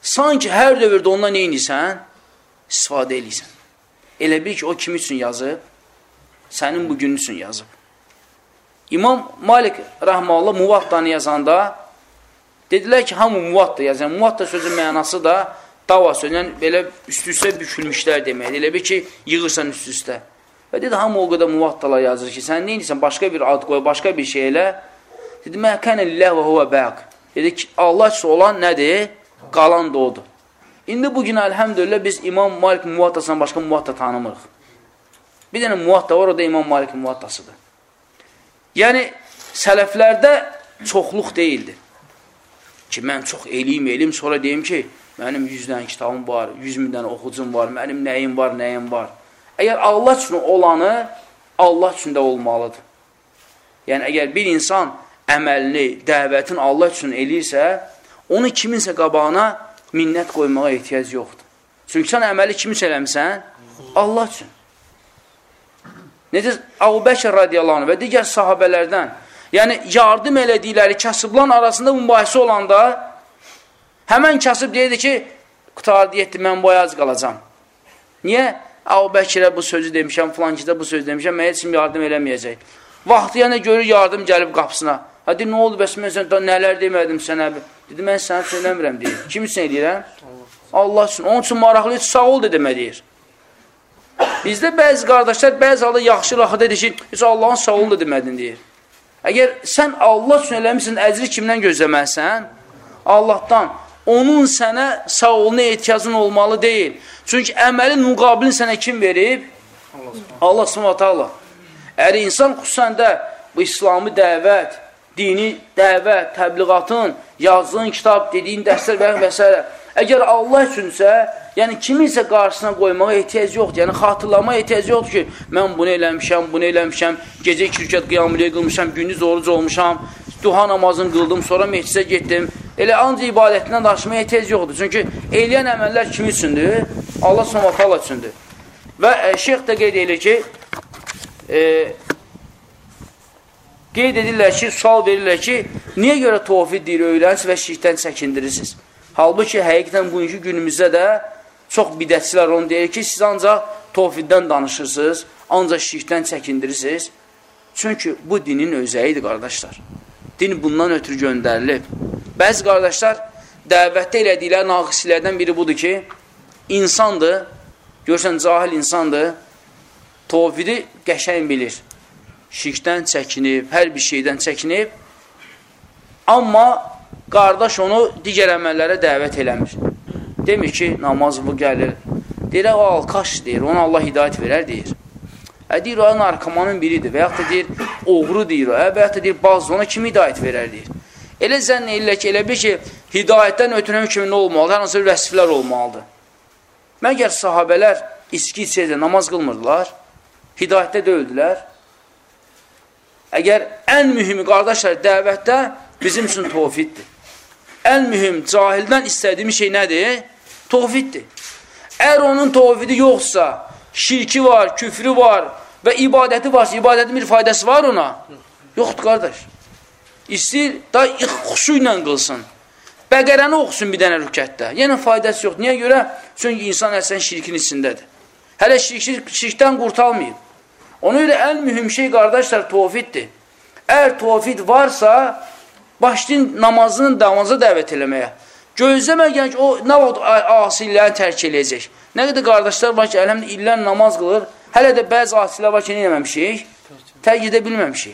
sanki hər dövrdə ondan neyinirsən? İstifadə edirsən. Elə bil ki, o kim üçün yazıb? Sənin bu günün üçün yazıb. İmam Malik Rəhməllah Muvattanı yazanda dedilər ki, hamı Muvatta yazır. Muvatta sözün mənası da dava sözü. Yəni, belə üst-üstə bükülmüşlər deməkdir. Elə bil ki, yığırsan üst-üstə. Və dedi, hamı o qədər Muvattalar yazır ki, sən neyinirsən? Başqa bir ad qoy, başqa bir şey elə. Dedi, məhkənə lilləh və huvə bəq. Dedi ki, Allah üçün olan nədir? Qalan da odur. İndi bugün, əlhəmdülillah, biz İmam Malik Muvattasından başqa Muvatta tanımırıq. Bir dənə Muvatta var, o da İmam Malik Muvattasıdır. Yəni, sələflərdə çoxluq deyildir. Ki, mən çox eləyim, sonra deyim ki, mənim 100 dənə kitabım var, 100 min dənə oxucum var, mənim nəyim var. Əgər Allah üçün olanı, Allah üçün də olmalıdır. Yəni, əgər bir insan əməlini, dəvətin Allah üçün eləyirsə, onu kiminsə qabağına minnət qoymağa ehtiyac yoxdur. Çünki sən əməli kim üçün eləmişsən? Allah üçün. Necə Əbu Bəkir radiyallahu anh və digər sahabələrdən, yəni yardım elədikləri kasıbların arasında mübahisə olanda, həmən kasıb deyirdi ki, qutardı yetdi, mən bu ayaz qalacam. Niyə? Əbu Bəkirə bu sözü demişəm, filankizə bu sözü demişəm, mən heç kim yardım eləməyəcək. Vaxtı yəni görür yardım gəlib qapısına. Hadi, nə oldu, bəs mən sən nələr demədim sənə? Dedi, mən sənə söyləmirəm, deyir. Kim üçün eləyirəm? Allah üçün. Onun üçün maraqlı üçün sağ ol da demə, deyir. Bizdə bəzi qardaşlar, bəzi halda yaxşı rahat edir ki, heç Allahın sağ ol da demədin, deyir. Əgər sən Allah üçün eləmişsin, əcri kimdən gözləməlisən? Allahdan. Onun sənə sağ oluna ehtiyacın olmalı deyil. Çünki əməlin müqabilini sənə kim verib? Allah subhanahu. Əgər insan xüsusən də bu İslami dəvət, dini dəvət, təbliğatın, yazdığın kitab, dediyin dərslər və s. Əgər Allah üçünsə, yəni kiminsə qarşısına qoymağa ehtiyac yoxdur. Yəni xatırlamaya ehtiyac yoxdur ki, mən bunu eləmişəm, gecə 2 rükət qiyamülə qılmışam, gündüz oruc olmuşam, duha namazını qıldım, sonra meclisə getdim. Elə ancaq ibadətindən daşımaya ehtiyac yoxdur. Çünki eləyən əməllər kimi üçündür? Allah subhanahu üçündür. Və şeyx də qeyd edir ki, qeyd edirlər ki, sual verirlər ki, niyə görə tovfid deyir, öyrənirsiniz və şirkdən çəkindirirsiniz? Halbuki, həqiqətən bugünkü günümüzdə də çox bidətçilər onu deyir ki, siz ancaq tovfiddən danışırsınız, ancaq şirkdən çəkindirirsiniz. Çünki bu dinin özəyidir, qardaşlar. Din bundan ötürü göndərilib. Bəzi qardaşlar, dəvətdə elədikləri naqislərdən biri budur ki, insandır, görsən, cahil insandır, tovfidi qəşəng bilir. Şirkdən çəkinib, hər bir şeydən çəkinib, amma qardaş onu digər əməllərə dəvət eləmir. Demir ki, namaz bu gəlir. Deyir, o alqaş deyir, ona Allah hidayət verər, deyir. Deyir, o narkomanın biridir və yaxud da deyir, oğru deyir, və yaxud da deyir, bazı ona kim hidayət verər, deyir. Elə zənn edirlər ki, elə bir ki, hidayətdən ötürən kimi nə olmalıdır? Hər hansı bir vəsiflər olmalıdır. Məgər sahabələr içki içəcək, namaz qılmırdılar, hidayətdə döyüldülər. Əgər ən mühimi, qardaşlar, dəvətdə bizim üçün tovfiddir. Ən mühüm, cahildən istədiyimiz şey nədir? Tovfiddir. Əgər onun tovfidi yoxsa, şirki var, küfrü var və ibadəti varsa, ibadətin bir faydası var ona? Yoxdur, qardaş. İstəyir, da xuşu ilə qılsın. Bəqərəni oxusun bir dənə rükətdə. Yəni, faydası yoxdur. Niyə görə? Çünki insan əslən şirkin içindədir. Hələ şirkdən qurtalmayıb. Ona görə ən mühüm şey, qardaşlar, tovfiddir. Əgər tovfid varsa, başlayın namazının damaza dəvət eləməyə. Gözləməyən ki, o nə vaxt asillərini tərk eləyəcək. Nə qədər qardaşlar var ki, əlhəmdə illər namaz qılır, hələ də bəzi asillər var ki, nə eləməmişik? Tərk edə bilməmişik.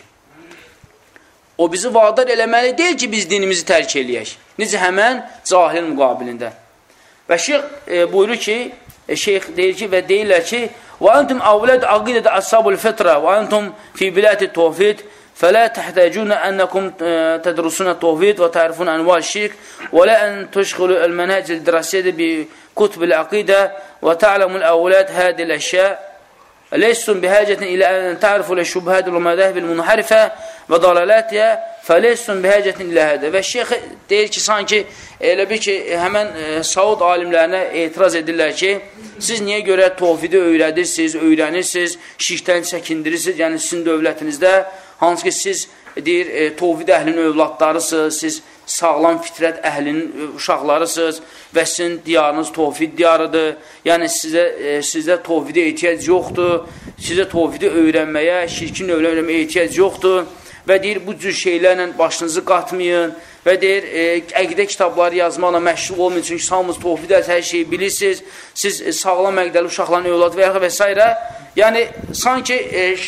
O bizi vadar eləməli deyil ki, biz dinimizi tərk eləyək. Necə həmən cahilin müqabilində. Və şeyx buyurur ki, şeyx deyir ki və deyirlər ki, وَأَنْتُمْ أَوْلَدْ عَقِيدَةَ أَصْحَابُ الْفِطْرَةِ وَأَنْتُمْ فِي بِلَادِ التَّوْحِيدِ فَلَا تَحْتَاجُونَ أَنَّكُمْ تَدْرُسُونَ التَّوْحِيدِ وَتَعْرِفُونَ أَنْوَاعَ الشِّرْكِ وَلَا أَنْ تُشْغِلُوا الْمَنْهَجِ الدِّرَاسِيَّةِ بِكُتُبِ الْعَقِيدَةِ وَتَعْلَمُوا الْأَوْلَادِ هَذِهِ الْأَشْيَاءِ لَيْسُمْ بِحَاجَةٍ إِلَى أَنْ تَعْرِفُوا الشُّبْهَاتِ وَالْمَذَاهِبِ الْمُنْحَرِفَةِ وَضَلَالَاتِهَا فَلَيْسُمْ بِحَاجَةٍ إِلَى هَذَا. Və şeyx deyir ki, sanki elə bir ki, həmən Saud alimlərinə etiraz edirlər ki, siz niyə görə tovfidi öyrənirsiniz, şirkdən çəkindirirsiniz, yəni sizin dövlətinizdə, hansı ki, siz deyir, tovfid əhlinin övladlarısınız, siz sağlam fitrət əhlinin uşaqlarısınız və sizin diyarınız tovhid diyarıdır. Yəni, sizə tovhide ehtiyac yoxdur, sizə tovhidi öyrənməyə, şirkin öyrənməyə ehtiyac yoxdur və deyir, bu cür şeylərlə başınızı qatmayın və deyir, əqidə kitabları yazmaqla məşğul olmayın, çünki hamınız tovhid hər şeyi bilirsiniz, siz sağlam əqidəli uşaqların övladı və s. Yəni, sanki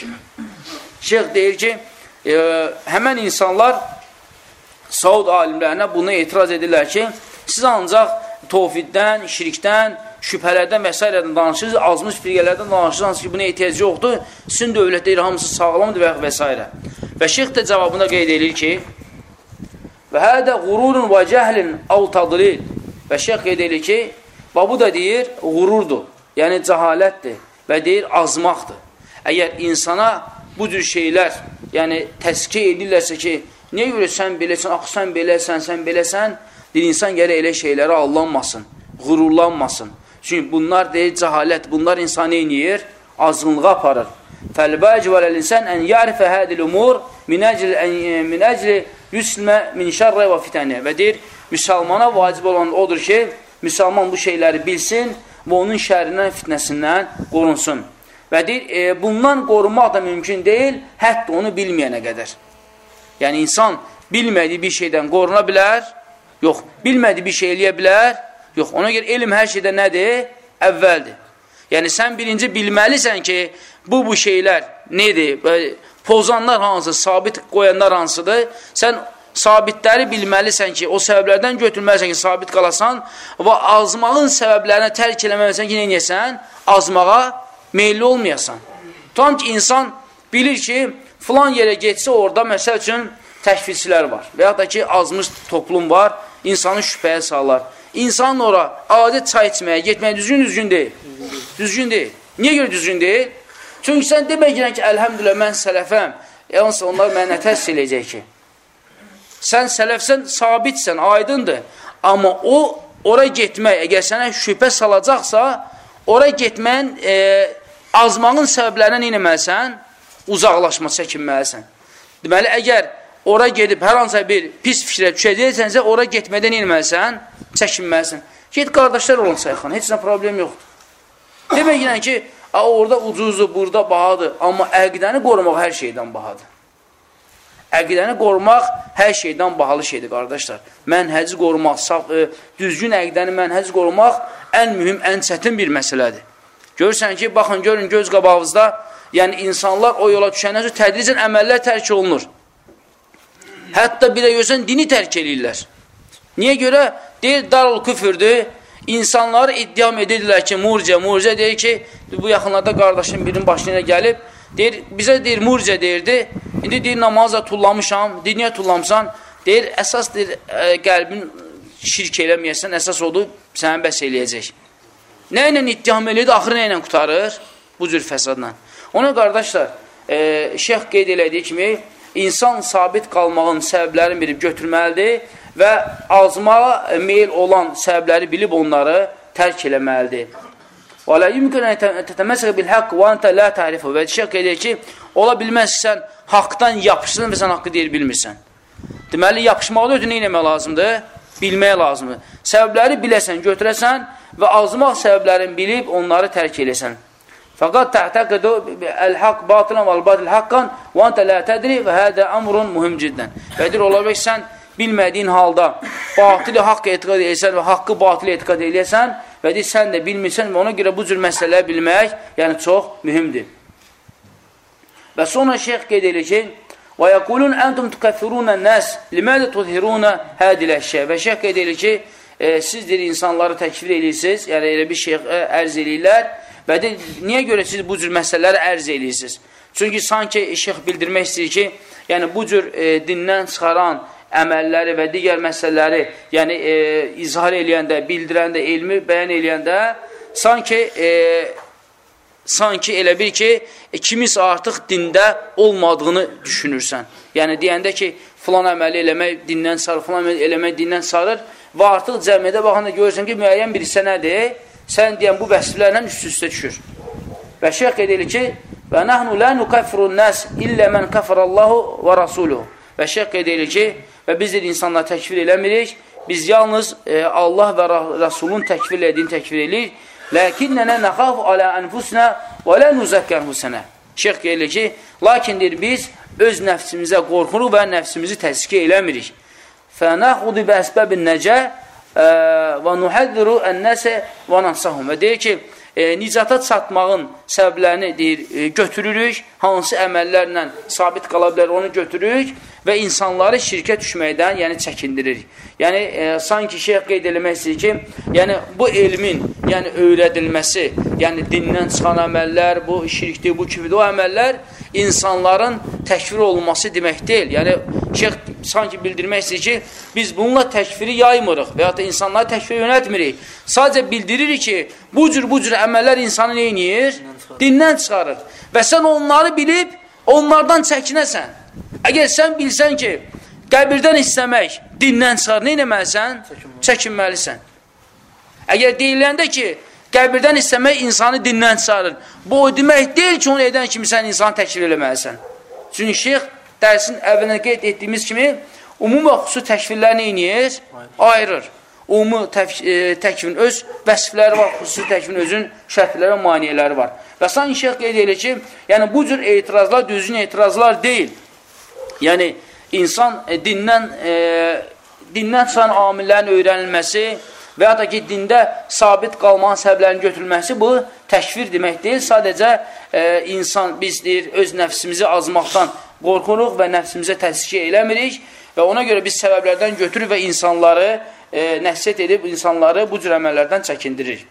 şeyx deyir ki, həmən insanlar Saud alimlərinə bunu etiraz edirlər ki, siz ancaq tovhiddən, şirkdən, şübhələrdən və s. danışırsınız, azmış firqələrdən danışırsınız ki, buna ehtiyac yoxdur, sizin dövlət deyir, hamısı sağlamdır və s. Və şeyx də cavabında qeyd edir ki, və hədə qururun və cəhlin avtadlil və şeyx qeyd edir ki, bu da deyir, qururdur, yəni cəhalətdir və deyir, azmaqdır. Əgər insana bu cür şeylər, yəni təskik edirlərsə ki, niyə görə sən beləsən, axı sən beləsən, sən beləsən, deyir, insan gərək elə şeylərə allanmasın, qürurlanmasın. Çünki bunlar deyir, cəhalət, bunlar insanı eyniyir, azğınlığa aparır. Fəlbəcə və ləl-insən ən yərifə hədil umur min əcli yüsmə min şərrə və fitəni. Və deyir, müsəlmana vacib olan odur ki, müsəlman bu şeyləri bilsin və onun şərrindən, fitnəsindən qorunsun. Və deyir, bundan qorunmaq da mümkün deyil, hətta onu bilməyənə qədər. Yəni, insan bilmədiyi bir şeydən qoruna bilər, yox, bilmədiyi bir şey eləyə bilər, yox, ona görə elm hər şeydə nədir? Əvvəldir. Yəni, sən birinci bilməlisən ki, bu şeylər nedir? Pozanlar hansı, sabit qoyanlar hansıdır? Sən sabitləri bilməlisən ki, o səbəblərdən götürməlisən ki, sabit qalasan və azmağın səbəblərini tərk eləməlisən ki, neyəsən? Azmağa meyilli olmayasan. Tam ki, insan bilir ki, filan yerə geçsə orada, məsəl üçün, təkfirçilər var və ya da ki, azmış toplum var, insanı şübhəyə sallar. İnsanın ora adi çay içməyə getməyə düzgün deyil. Düzgün deyil. Niyə görə düzgün deyil? Çünki sən demək gələn ki, əlhəmdülə, mən sələfəm, yalnız onlar mənə təhsil eləyəcək ki. Sən sələfsən, sabitsən, aydındır. Amma ora getmək, əgər sənə şübhə salacaqsa, ora getməyin azmağın səbəblərinə neynəməlisən? Uzaqlaşma, çəkinməlisən. Deməli, əgər ora gedib hər hansısa bir pis fikrə düşəcəksənsə, ora getmədən neynəməlisən? Çəkinməlisən. Get, qardaşlar olun sayxan, heç nə problem yoxdur. Demək gələn ki, orada ucuzdur, burada bahadır, amma əqidəni qorumaq hər şeydən bahadır. Əqidəni qorumaq hər şeydən bahalı şeydir, qardaşlar. Mənhəci qorumaq, düzgün əqidəni mənhəci qorumaq ən mühüm, ən çətin bir məsələdir. Görürsən ki, baxın, görün, göz qabağınızda, yəni insanlar o yola düşəndən sonra tədricən əməllər tərk olunur. Hətta bir də görsən, dini tərk edirlər. Niyə görə? Deyir, darul küfürdür. İnsanları iddiam edirlər ki, murciə deyir ki, bu yaxınlarda qardaşın birinin başına gəlib, deyir, bizə deyir, murciə deyirdi, indi deyir, namazla tullamışam, deyir, niyə tullamısan? Deyir, əsas deyir, qəlbin şirk eləməyəsən, əsas odur, sənə bəs eləyəcək. Nə ilə iddiam eləyir, axırı nə ilə qutarır? Bu cür fəsadla. Ona qardaşlar, şeyx qeyd elədiyi kimi, insan sabit qalmağın səbəblərini bilib götürməlidir və azmağa meyil olan səbəbləri bilib onları tərk eləməlidir. Və lə yümkünə tətəməsəqə bil-haqq və əntə lə tərifə. Və şeyx qeyd edir ki, ola bilməz ki, sən haqdan yapışsın və sən haqqı deyir bilmirsən. Deməli, yapışmaqda ötü nə eləmək lazımdır? Bilmək lazımdır. Səbəbləri biləsən, götürəsən və azmaq səbəblərini bilib onları tərk eləsən. Fəqat təhtəqidu əl-haqq batilən vəl-batil haqqan və əntə lə tədri və hədə əmrun mühüm ciddən. Və edir, ola bilək, sən bilmədiyin halda batili haqq etiqad edirsən və haqqı batili etiqad edirsən və deyir, sən də bilmirsən və ona görə bu cür məsələləri bilmək, yəni çox mühümdür. Və sonra şeyx qeyd edir ki, وَيَقُولُونَ أَنْتُمْ تُكَفِّرُونَ النَّاسِ لِمَاذَا تُظْهِرُونَ هَذِهِ الْأَشْيَاءِ. Və şeyx qeyd edir ki, siz deyir, insanları təkfir edirsiniz, yəni elə bir şeyx ərz edirlər və deyir, niyə görə siz bu cür məsələləri ərz edirsiniz? Çünki sanki şeyx bildirmək istəyir ki, yəni bu cür dindən çıxaran əməlləri və digər məsələləri, yəni izhar eləyəndə, bildirəndə, elmi bəyan eləyəndə, sanki elə bir ki, kimisə artıq dində olmadığını düşünürsən. Yəni, deyəndə ki, filan əməli eləmək dindən sarır, filan əməli eləmək dindən sarır və artıq cəmiyyədə baxanda görürsən ki, müəyyən bir hissə nədir? Sən deyən bu vəsflərlə üst-üstə düşür. Və şeyx qeyd edir ki, və nəhnu lə nukəffirun nəs illə mən kəfərəllahu və rasuluhu. Və şeyx qeyd edir ki, və biz də insanları təkfir eləmirik. Biz yalnız Allah və Rasulun təkfir ediyini təkfir edirik. Ləkinnənə nəxaf alə ənfusinə və lə nuzəkkə ənfusənə. Şeyx deyir ki, lakindir biz öz nəfsimizə qorxuruq və nəfsimizi təzkiyə eləmirik. Fənəxudu bə əsbəbin nəcə və nuhəddiru ən-nəsə və nansahum. Və deyir ki, nicata çatmağın səbəblərini deyir, götürürük, hansı əməllərlə sabit qala bilər onu götürürük və insanları şirkə düşməkdən yəni çəkindiririk. Yəni, sanki şeyh qeyd eləmək istəyir ki, yəni bu elmin yəni öyrədilməsi, yəni dindən çıxan əməllər, bu şirkdir, bu küfrdir, o əməllər insanların təkfir olunması demək deyil. Yəni, şeyh sanki bildirmək istəyir ki, biz bununla təkfiri yaymırıq və ya da insanları təkfir yönətmirik. Sadəcə bildiririk ki, bu cür əməllər insanı neyiniyir? Dindən çıxarır. Və sən onları bilib, onlardan çəkinəsən. Əgər sən bilsən ki, qəbirdən istəmək dindən çıxar, nə eləməlisən? Çəkinməlisən. Əgər deyiləndə ki, qəbirdən istəmək insanı dindən çıxarır, bu o demək deyil ki, onu edən kimi sən insanı təkfir eləməlisən. Çünki şeyx dərsin əvvəlində qeyd etdiyimiz kimi, umum və xüsusi təkfirlər neyiniyir? Ayırır. Umum təkfirin öz vəsifləri var, xüsusi təkfirin özün şərtləri və maniyələri var. Və sanki şeyx qeyd edir ki, yəni bu cür etirazlar düzgün etirazlar deyil. Yəni, insan dindən çıxan amillərin öyrənilməsi və ya da ki, dində sabit qalmanın səbəblərinin götürülməsi bu təkfir demək deyil. Sadəcə insan, biz deyir, öz nəfsimizi azmaqdan qorxuruq və nəfsimizə təzkiyə eləmirik və ona görə biz səbəblərdən götürür və insanları nəsiyyət edib, insanları bu cür əməllərdən çəkindiririk.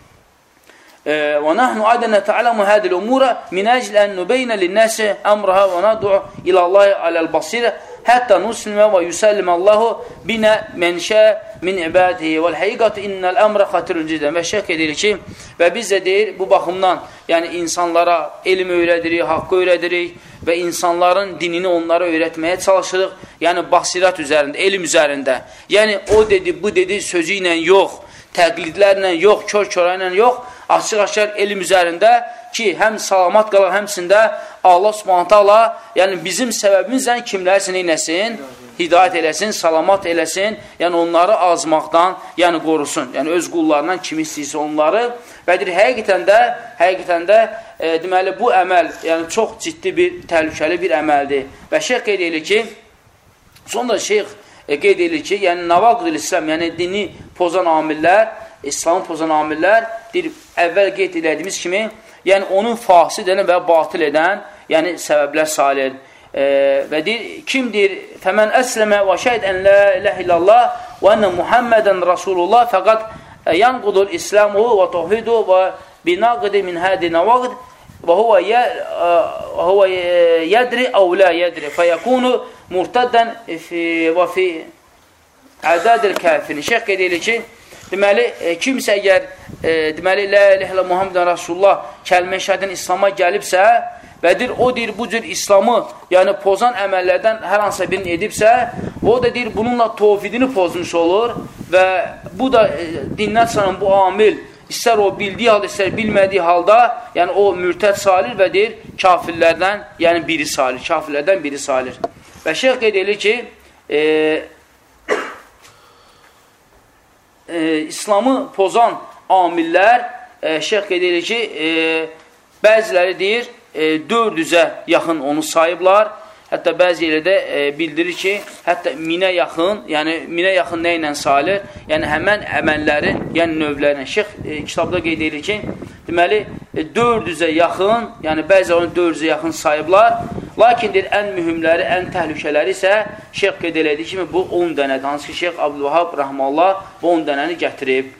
وَنَحْنُ عَدَ نَتَعْلَمُ هَذِي الْأُمُورَ مِنْ أَجْلِ أَنْ نُبَيْنَ لِلنَّاسِ أَمْرَهَا وَنَدْعُ إِلَى اللَّهِ عَلَى الْبَصِيرَ حَتَّى نُسْلِمَ وَيُسَلِّمَ اللَّهُ بِنَا مَنْ شَاءَ مِنْ عِبَادِهِ وَالْحَقِيقَةُ إِنَّ الْأَمْرَ خَطِرٌ جِدًّا. Və şək edir ki, və biz də deyir, bu baxımdan, yəni insanlara elm öyrədirik, haqqı öyrədirik və insanların dinini onlara öyrətməyə çalışırıq, yəni basirət üzərində, elm üzərində. Yəni o dedi, bu dedi sözü ilə yox, təqlidlərlə yox, kör-köra ilə yox, açıq-aşkar elm üzərində ki, həm salamat qalaq, həmsində Allah Subhanahu taala, yəni bizim səbəbimizlə kimlərsə neynəsin? Hidayət eləsin, salamat eləsin, yəni onları azmaqdan, yəni qorusun. Yəni öz qullarından kim istəyirsə onları və deyir, həqiqətən də deməli bu əməl, yəni çox ciddi bir, təhlükəli bir əməldir. Və şeyx qeyd edir ki, sonra şeyx qeyd edir ki, yəni navaqdül İslam, yəni dini pozan amillər, İslamı pozan amillər, deyir, əvvəl qeyd edədiyimiz kimi, yəni onun fasid edən və batil edən, yəni səbəblər salir. Və deyir, kim deyir, fəmən əsləmə və şəhid ən la ilahe illallah və ənə Muhammədən Rasulullah fəqad yanqudul İslamu və tohidu və binaqidi min hədi navaqid və huvə yədri əv la yədri fəyəkunu murtaddən və fi ədədil kəfirin. Şeyx qeyd edir ki, deməli, kimsə əgər deməli, la ilahe illallah Muhammedən Rasulullah kəlmə şəhadədən İslama gəlibsə və deyir, o deyir, bu cür İslamı, yəni pozan əməllərdən hər hansısa birini edibsə, o da deyir, bununla tovhidini pozmuş olur və bu da dindən çıxan bu amil, istər o bildiyi halda, istər bilmədiyi halda, yəni o mürtəd salir və deyir, kafirlərdən, yəni biri salir, kafirlərdən biri salir. Və şeyx qeyd edir ki, İslamı pozan amillər, şeyx qeyd edir ki, bəziləri deyir, 400-ə yaxın onu sayıblar. Hətta bəzi yerdə bildirir ki, hətta 1000-ə yaxın, yəni 1000-ə yaxın nə ilə sayılır? Yəni həmən əməllərin, yəni növlərinə. Şeyx kitabda qeyd edir ki, deməli 400-ə yaxın, yəni bəzi onu 400-ə yaxın sayıblar. Lakin deyir, ən mühümləri, ən təhlükələri isə şeyx qeyd elədiyi kimi bu 10 dənədir. Hansı ki, Şeyx Abdülvahab Rəhmallah bu 10 dənəni gətirib.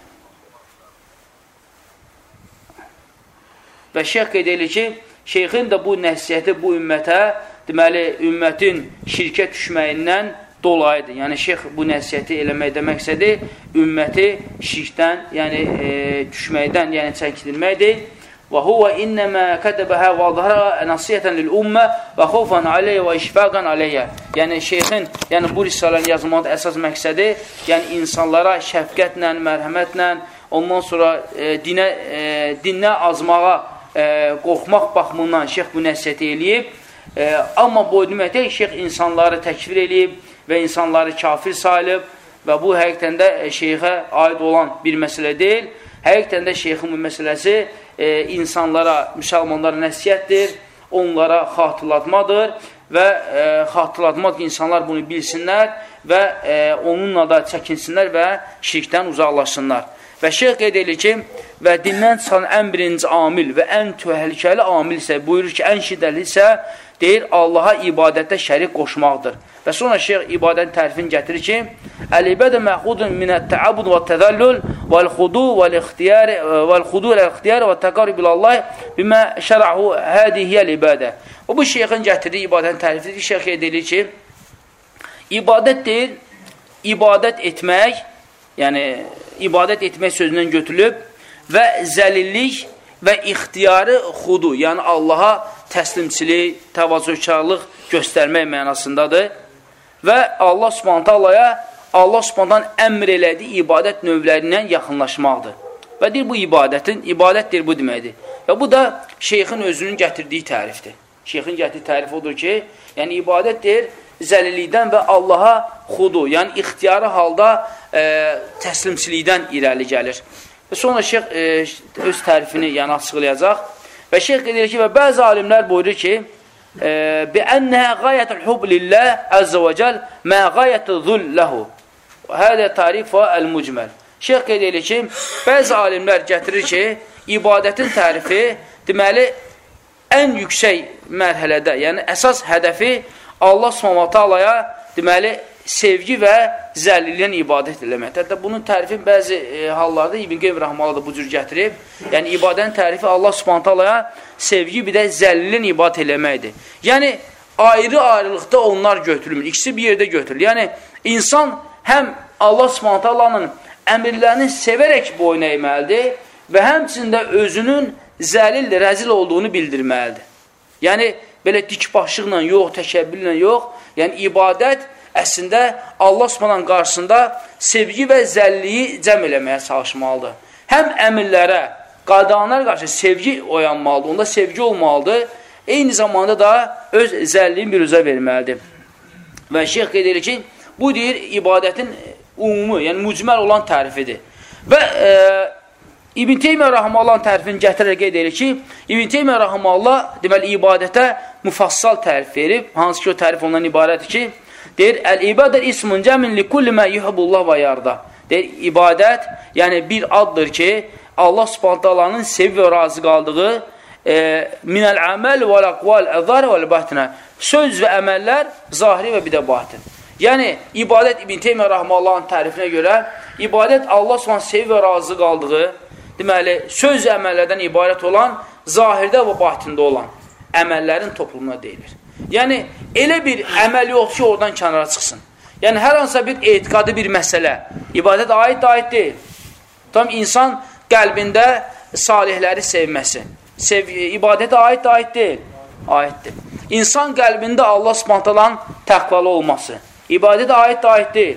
Və şeyx qeyd edir ki, şeyxin də bu nəsiyyəti bu ümmətə, deməli, ümmətin şirkə düşməyindən dolayıdır. Yəni, şeyx bu nəsiyyəti eləməkdə məqsədi ümməti şirkdən, yəni düşməkdən, yəni çəkilməkdir. Və huvə innəmə kədəbəhə və adhara nəsiyyətən lil-ümmə və xofən aleyyə və işfəqən aleyyə. Yəni, şeyxin, yəni bu risaləni yazmaqda əsas məqsədi, yəni insanlara şəfqətlə, mərhəmətlə, ondan sonra dinə azmağa qorxmaq baxımından şeyx bu nəsiyyəti eləyib. Amma bu demək deyil, şeyx insanları təkfir eləyib və insanları kafir sayılıb və bu həqiqətən də şeyxə aid olan bir məsələ deyil. Həqiqətən də şeyxin bu məsələsi insanlara, müsəlmanlara nəsiyyətdir, onlara xatırlatmadır və xatırlatmaq ki, insanlar bunu bilsinlər və onunla da çəkinsinlər və şirkdən uzaqlaşsınlar. Və şeyx qeyd edir ki, və dindən çıxan ən birinci amil və ən təhlükəli amil isə, buyurur ki, ən şiddətli isə deyir, Allaha ibadətdə şərik qoşmaqdır. Və sonra şeyx ibadətin tərifini gətirir ki, Əl-ibədə məxudun minət təabud və təzəllül vəl-xudu vəl-ixtiyar və təqarib ilallah bimə şərəhu hədihiyyəl-ibədə. O, bu şeyxin gətirdiyi ibadətin tərifidir ki, şeyx qeyd edir ki, ibadət deyil, ibadət etmək, yəni ibadət etmək sözündən götürülüb və zəlillik və ixtiyarı xudu, yəni Allaha təslimçilik, təvazökarlıq göstərmək mənasındadır və Allah Subhanahu taalaya Allah Subhanahu əmr elədiyi ibadət növlərindən yaxınlaşmaqdır. Və deyir, bu ibadətdir bu deməkdir. Və bu da şeyxin özünün gətirdiyi tərifdir. Şeyxin gətirdiyi tərif odur ki, yəni ibadətdir zəlillikdən və Allaha xudu, yəni ixtiyarı halda təslimçilikdən irəli gəlir. Və sonra şeyx öz tərifini yəni açıqlayacaq. Və şeyx edir ki, və bəzi alimlər buyurur ki, بأنها غاية الحب لله عز وجل ما غاية الذل له. Hədə tarif və əl-mücməl. Şeyx qeyd edir ki, bəzi alimlər gətirir ki, ibadətin tərifi deməli ən yüksək mərhələdə, yəni əsas hədəfi Allah Subhanahu taalaya deməli sevgi və zəlilliklə ibadət eləmək. Hətta bunun tərifi bəzi hallarda İbn Qeym rəhməhullah da bu cür gətirib. Yəni ibadətin tərifi Allah Subhanahu taalaya sevgi bir də zəlilliklə ibadət eləməkdir. Yəni ayrı-ayrılıqda onlar götürülmür. İkisi bir yerdə götürülür. Yəni insan həm Allah Subhanahu taalanın əmrlərini sevərək boyun əyməlidir və həmçində özünün zəlil, rəzil olduğunu bildirməlidir. Yəni belə dikbaşlıqla yox, təkəbbürlə yox. Yəni ibadət əslində Allah Subhanahu qarşısında sevgi və zəlliyi cəm eləməyə çalışmalıdır. Həm əmirlərə, qadağanlara qarşı sevgi oyanmalıdır, onda sevgi olmalıdır. Eyni zamanda da öz zəlliyini bir üzə verməlidir. Və şeyx qeyd edir ki, bu deyir ibadətin ümumi, yəni mücməl olan tərifidir. Və İbn Teymiyyə rəhməhullah tərifini gətirərək qeyd edir ki, İbn Teymiyyə rəhməhullah deməli ibadətə müfassal tərif verib, hansı ki o tərif ondan ibarətdir ki, deyir, əl-ibadət ismun cəmin li kulli mə yuhibbullah və yarda. Deyir, ibadət, yəni bir addır ki, Allah Subhanahu taalanın sevib və razı qaldığı minəl əməl vəl əqval əzhar vəl batinə. Söz və əməllər zahiri və bir də batin. Yəni, ibadət İbn Teymiyyə rəhməhullahın tərifinə görə, ibadət Allah Subhanahu sevib və razı qaldığı, deməli, söz və əməllərdən ibarət olan, zahirdə və batində olan əməllərin toplumuna deyilir. Yəni, elə bir əməl yox ki, oradan kənara çıxsın. Yəni, hər hansısa bir etiqadı bir məsələ, ibadət aid deyil. Tam insan qəlbində salihləri sevməsi, ibadətə aid deyil, aiddir. İnsan qəlbində Allah Subhanahu təqvalı olması, ibadətə aid deyil.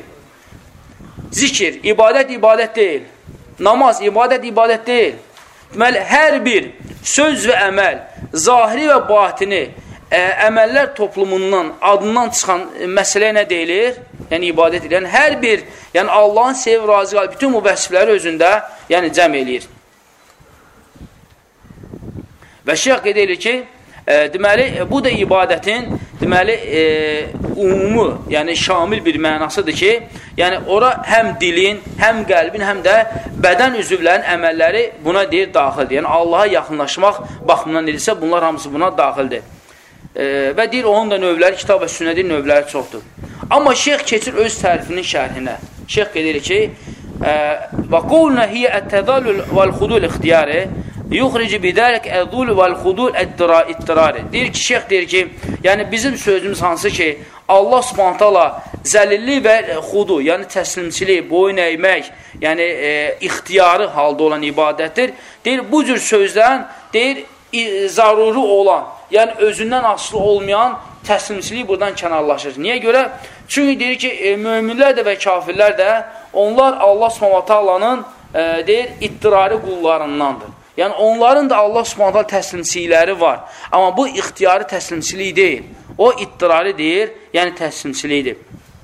Zikir, ibadət deyil. Namaz, ibadət deyil. Deməli, hər bir söz və əməl, zahiri və batini, əməllər toplumundan, adından çıxan məsələ nə deyilir? Yəni, ibadət edir. Yəni, hər bir, yəni Allahın sevib razı qalıb, bütün bu vəsifləri özündə, yəni cəm eləyir. Və şeyx qeyd edir ki, deməli, bu da ibadətin, deməli, ümumi, yəni şamil bir mənasıdır ki, yəni ora həm dilin, həm qəlbin, həm də bədən üzvlərinin əməlləri buna deyir daxildir. Yəni, Allaha yaxınlaşmaq baxımından edilsə, bunlar hamısı buna daxildir. Və deyir, onun da növləri, kitab və sünnədir, növləri çoxdur. Amma şeyx keçir öz tərifinin şərhinə. Şeyx qeyd edir ki, və qulnə hiyə ət-təzallül vəl-xudul ixtiyarı yuxrici bidəlik əzul vəl-xudul ət-tirari. Deyir ki, şeyx deyir ki, yəni bizim sözümüz hansı ki, Allah Subhanahu taala zəlillik və xudu, yəni təslimçilik, boyun əymək, yəni ixtiyarı halda olan ibadətdir. Deyir, bu cür sözdən, deyir, zaruri olan, yəni özündən asılı olmayan təslimçilik buradan kənarlaşır. Niyə görə? Çünki deyir ki, möminlər də və kafirlər də, onlar Allah Subhanahu taalanın deyir, ittirari qullarındandır. Yəni, onların da Allah Subhanahu taala təslimçilikləri var. Amma bu ixtiyari təslimçilik deyil. O ittirari deyir, yəni təslimçilikdir.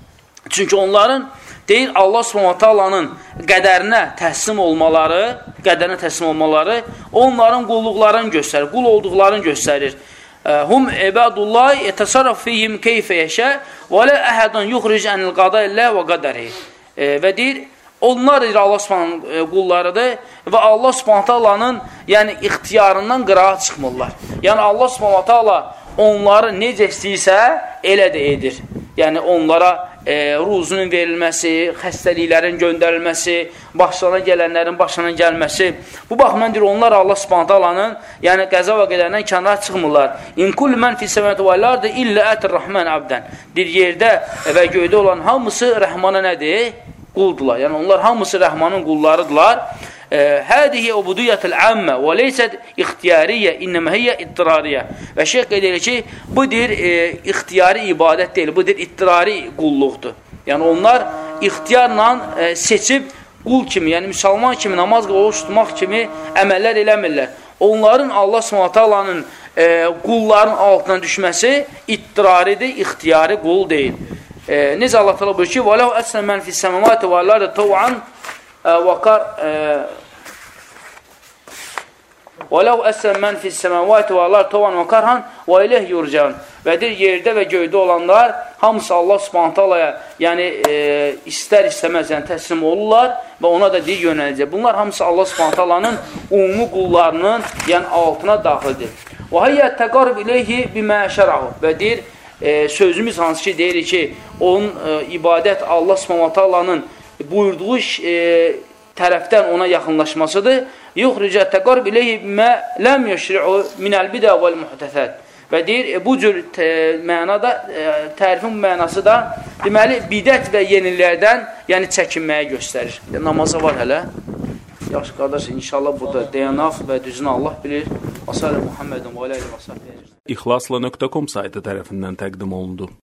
Çünki onların deyir Allah Subhanahu taalanın qədərinə təslim olmaları onların qulluqlarını göstərir, qul olduqlarını göstərir. Hum ibadullah yetasarraf fihim keyfe yeşə və la ahadun yuxric anil qada'illah və qədəri. Və deyir onlar deyir Allah Subhanahu qullarıdır və Allah Subhanahu taalanın yəni ixtiyarından qırağa çıxmırlar. Yəni Allah Subhanahu taala onları necə istəyirsə elə də edir. Yəni onlara ruzunun verilməsi, xəstəliklərin göndərilməsi, başlarına gələnlərin başlarına gəlməsi. Bu baxımdan deyir, onlar Allah Subhanahu taalanın yəni qəza və qədərindən kənara çıxmırlar. İn kullu men fis semawati vel ardi illa atir-rahman abdan. Deyir, yerdə və göydə olan hamısı Rəhmana nədir? Quldular. Yəni onlar hamısı Rəhmanın qullarıdırlar. Hədihi ubudiyyətul ammə və leysət ixtiyariyyə, innəmə hiyyə ittirariyyə. Və şeyh qeyd edir ki, bu deyir, ixtiyari ibadət deyil, bu deyir, ittirari qulluqdur. Yəni onlar ixtiyarla seçib qul kimi, yəni müsəlman kimi, namaz və oruç tutmaq kimi əməllər eləmirlər. Onların Allah Subhanahu taalanın qulların altına düşməsi ittiraridir, ixtiyari qul deyil. Necə Allah təala buyurur ki, وَلَوْ أَسْلَمَ مَنْ فِي السَّمَوَاتِ وَالْأَرْضِ طَوْعًا وَلَوْ أَسْلَمَ مَنْ فِي السَّمَوَاتِ وَالْأَرْضِ طَوْعًا وَكَرْهًا وَإِلَيْهِ يُرْجَعُونَ. Və deyir, yerdə və göydə olanlar hamısı Allah Subhanahu taalaya yəni istər-istəməz yəni təslim olurlar və ona da deyir yönələcək. Bunlar hamısı Allah Subhanahu taalanın ümumi qullarının yəni altına daxildir. وَهَيَّ تَقَرِبْ إِلَيْهِ بِمَا شَرَعُ. Və deyir, sözümüz hansı ki deyir ki, onun ibadət Allah Subhanahu taalanın buyurduğu tərəfdən ona yaxınlaşmasıdır. Yuxricə təqarrub ileyhi mə ləm yəşri'u minəl bidə vəl muhtəsət. Və deyir, bu cür mənada, tərifin mənası da deməli, bidət və yenilərdən yəni çəkinməyə göstərir. Namaza var hələ. Yaxşı qardaş, inşallah burada dayanaq və düzünü Allah bilir. Və sallallahu Muhammedin və aləhi və səhbihi. İxlasla.com saytı tərəfindən təqdim olundu.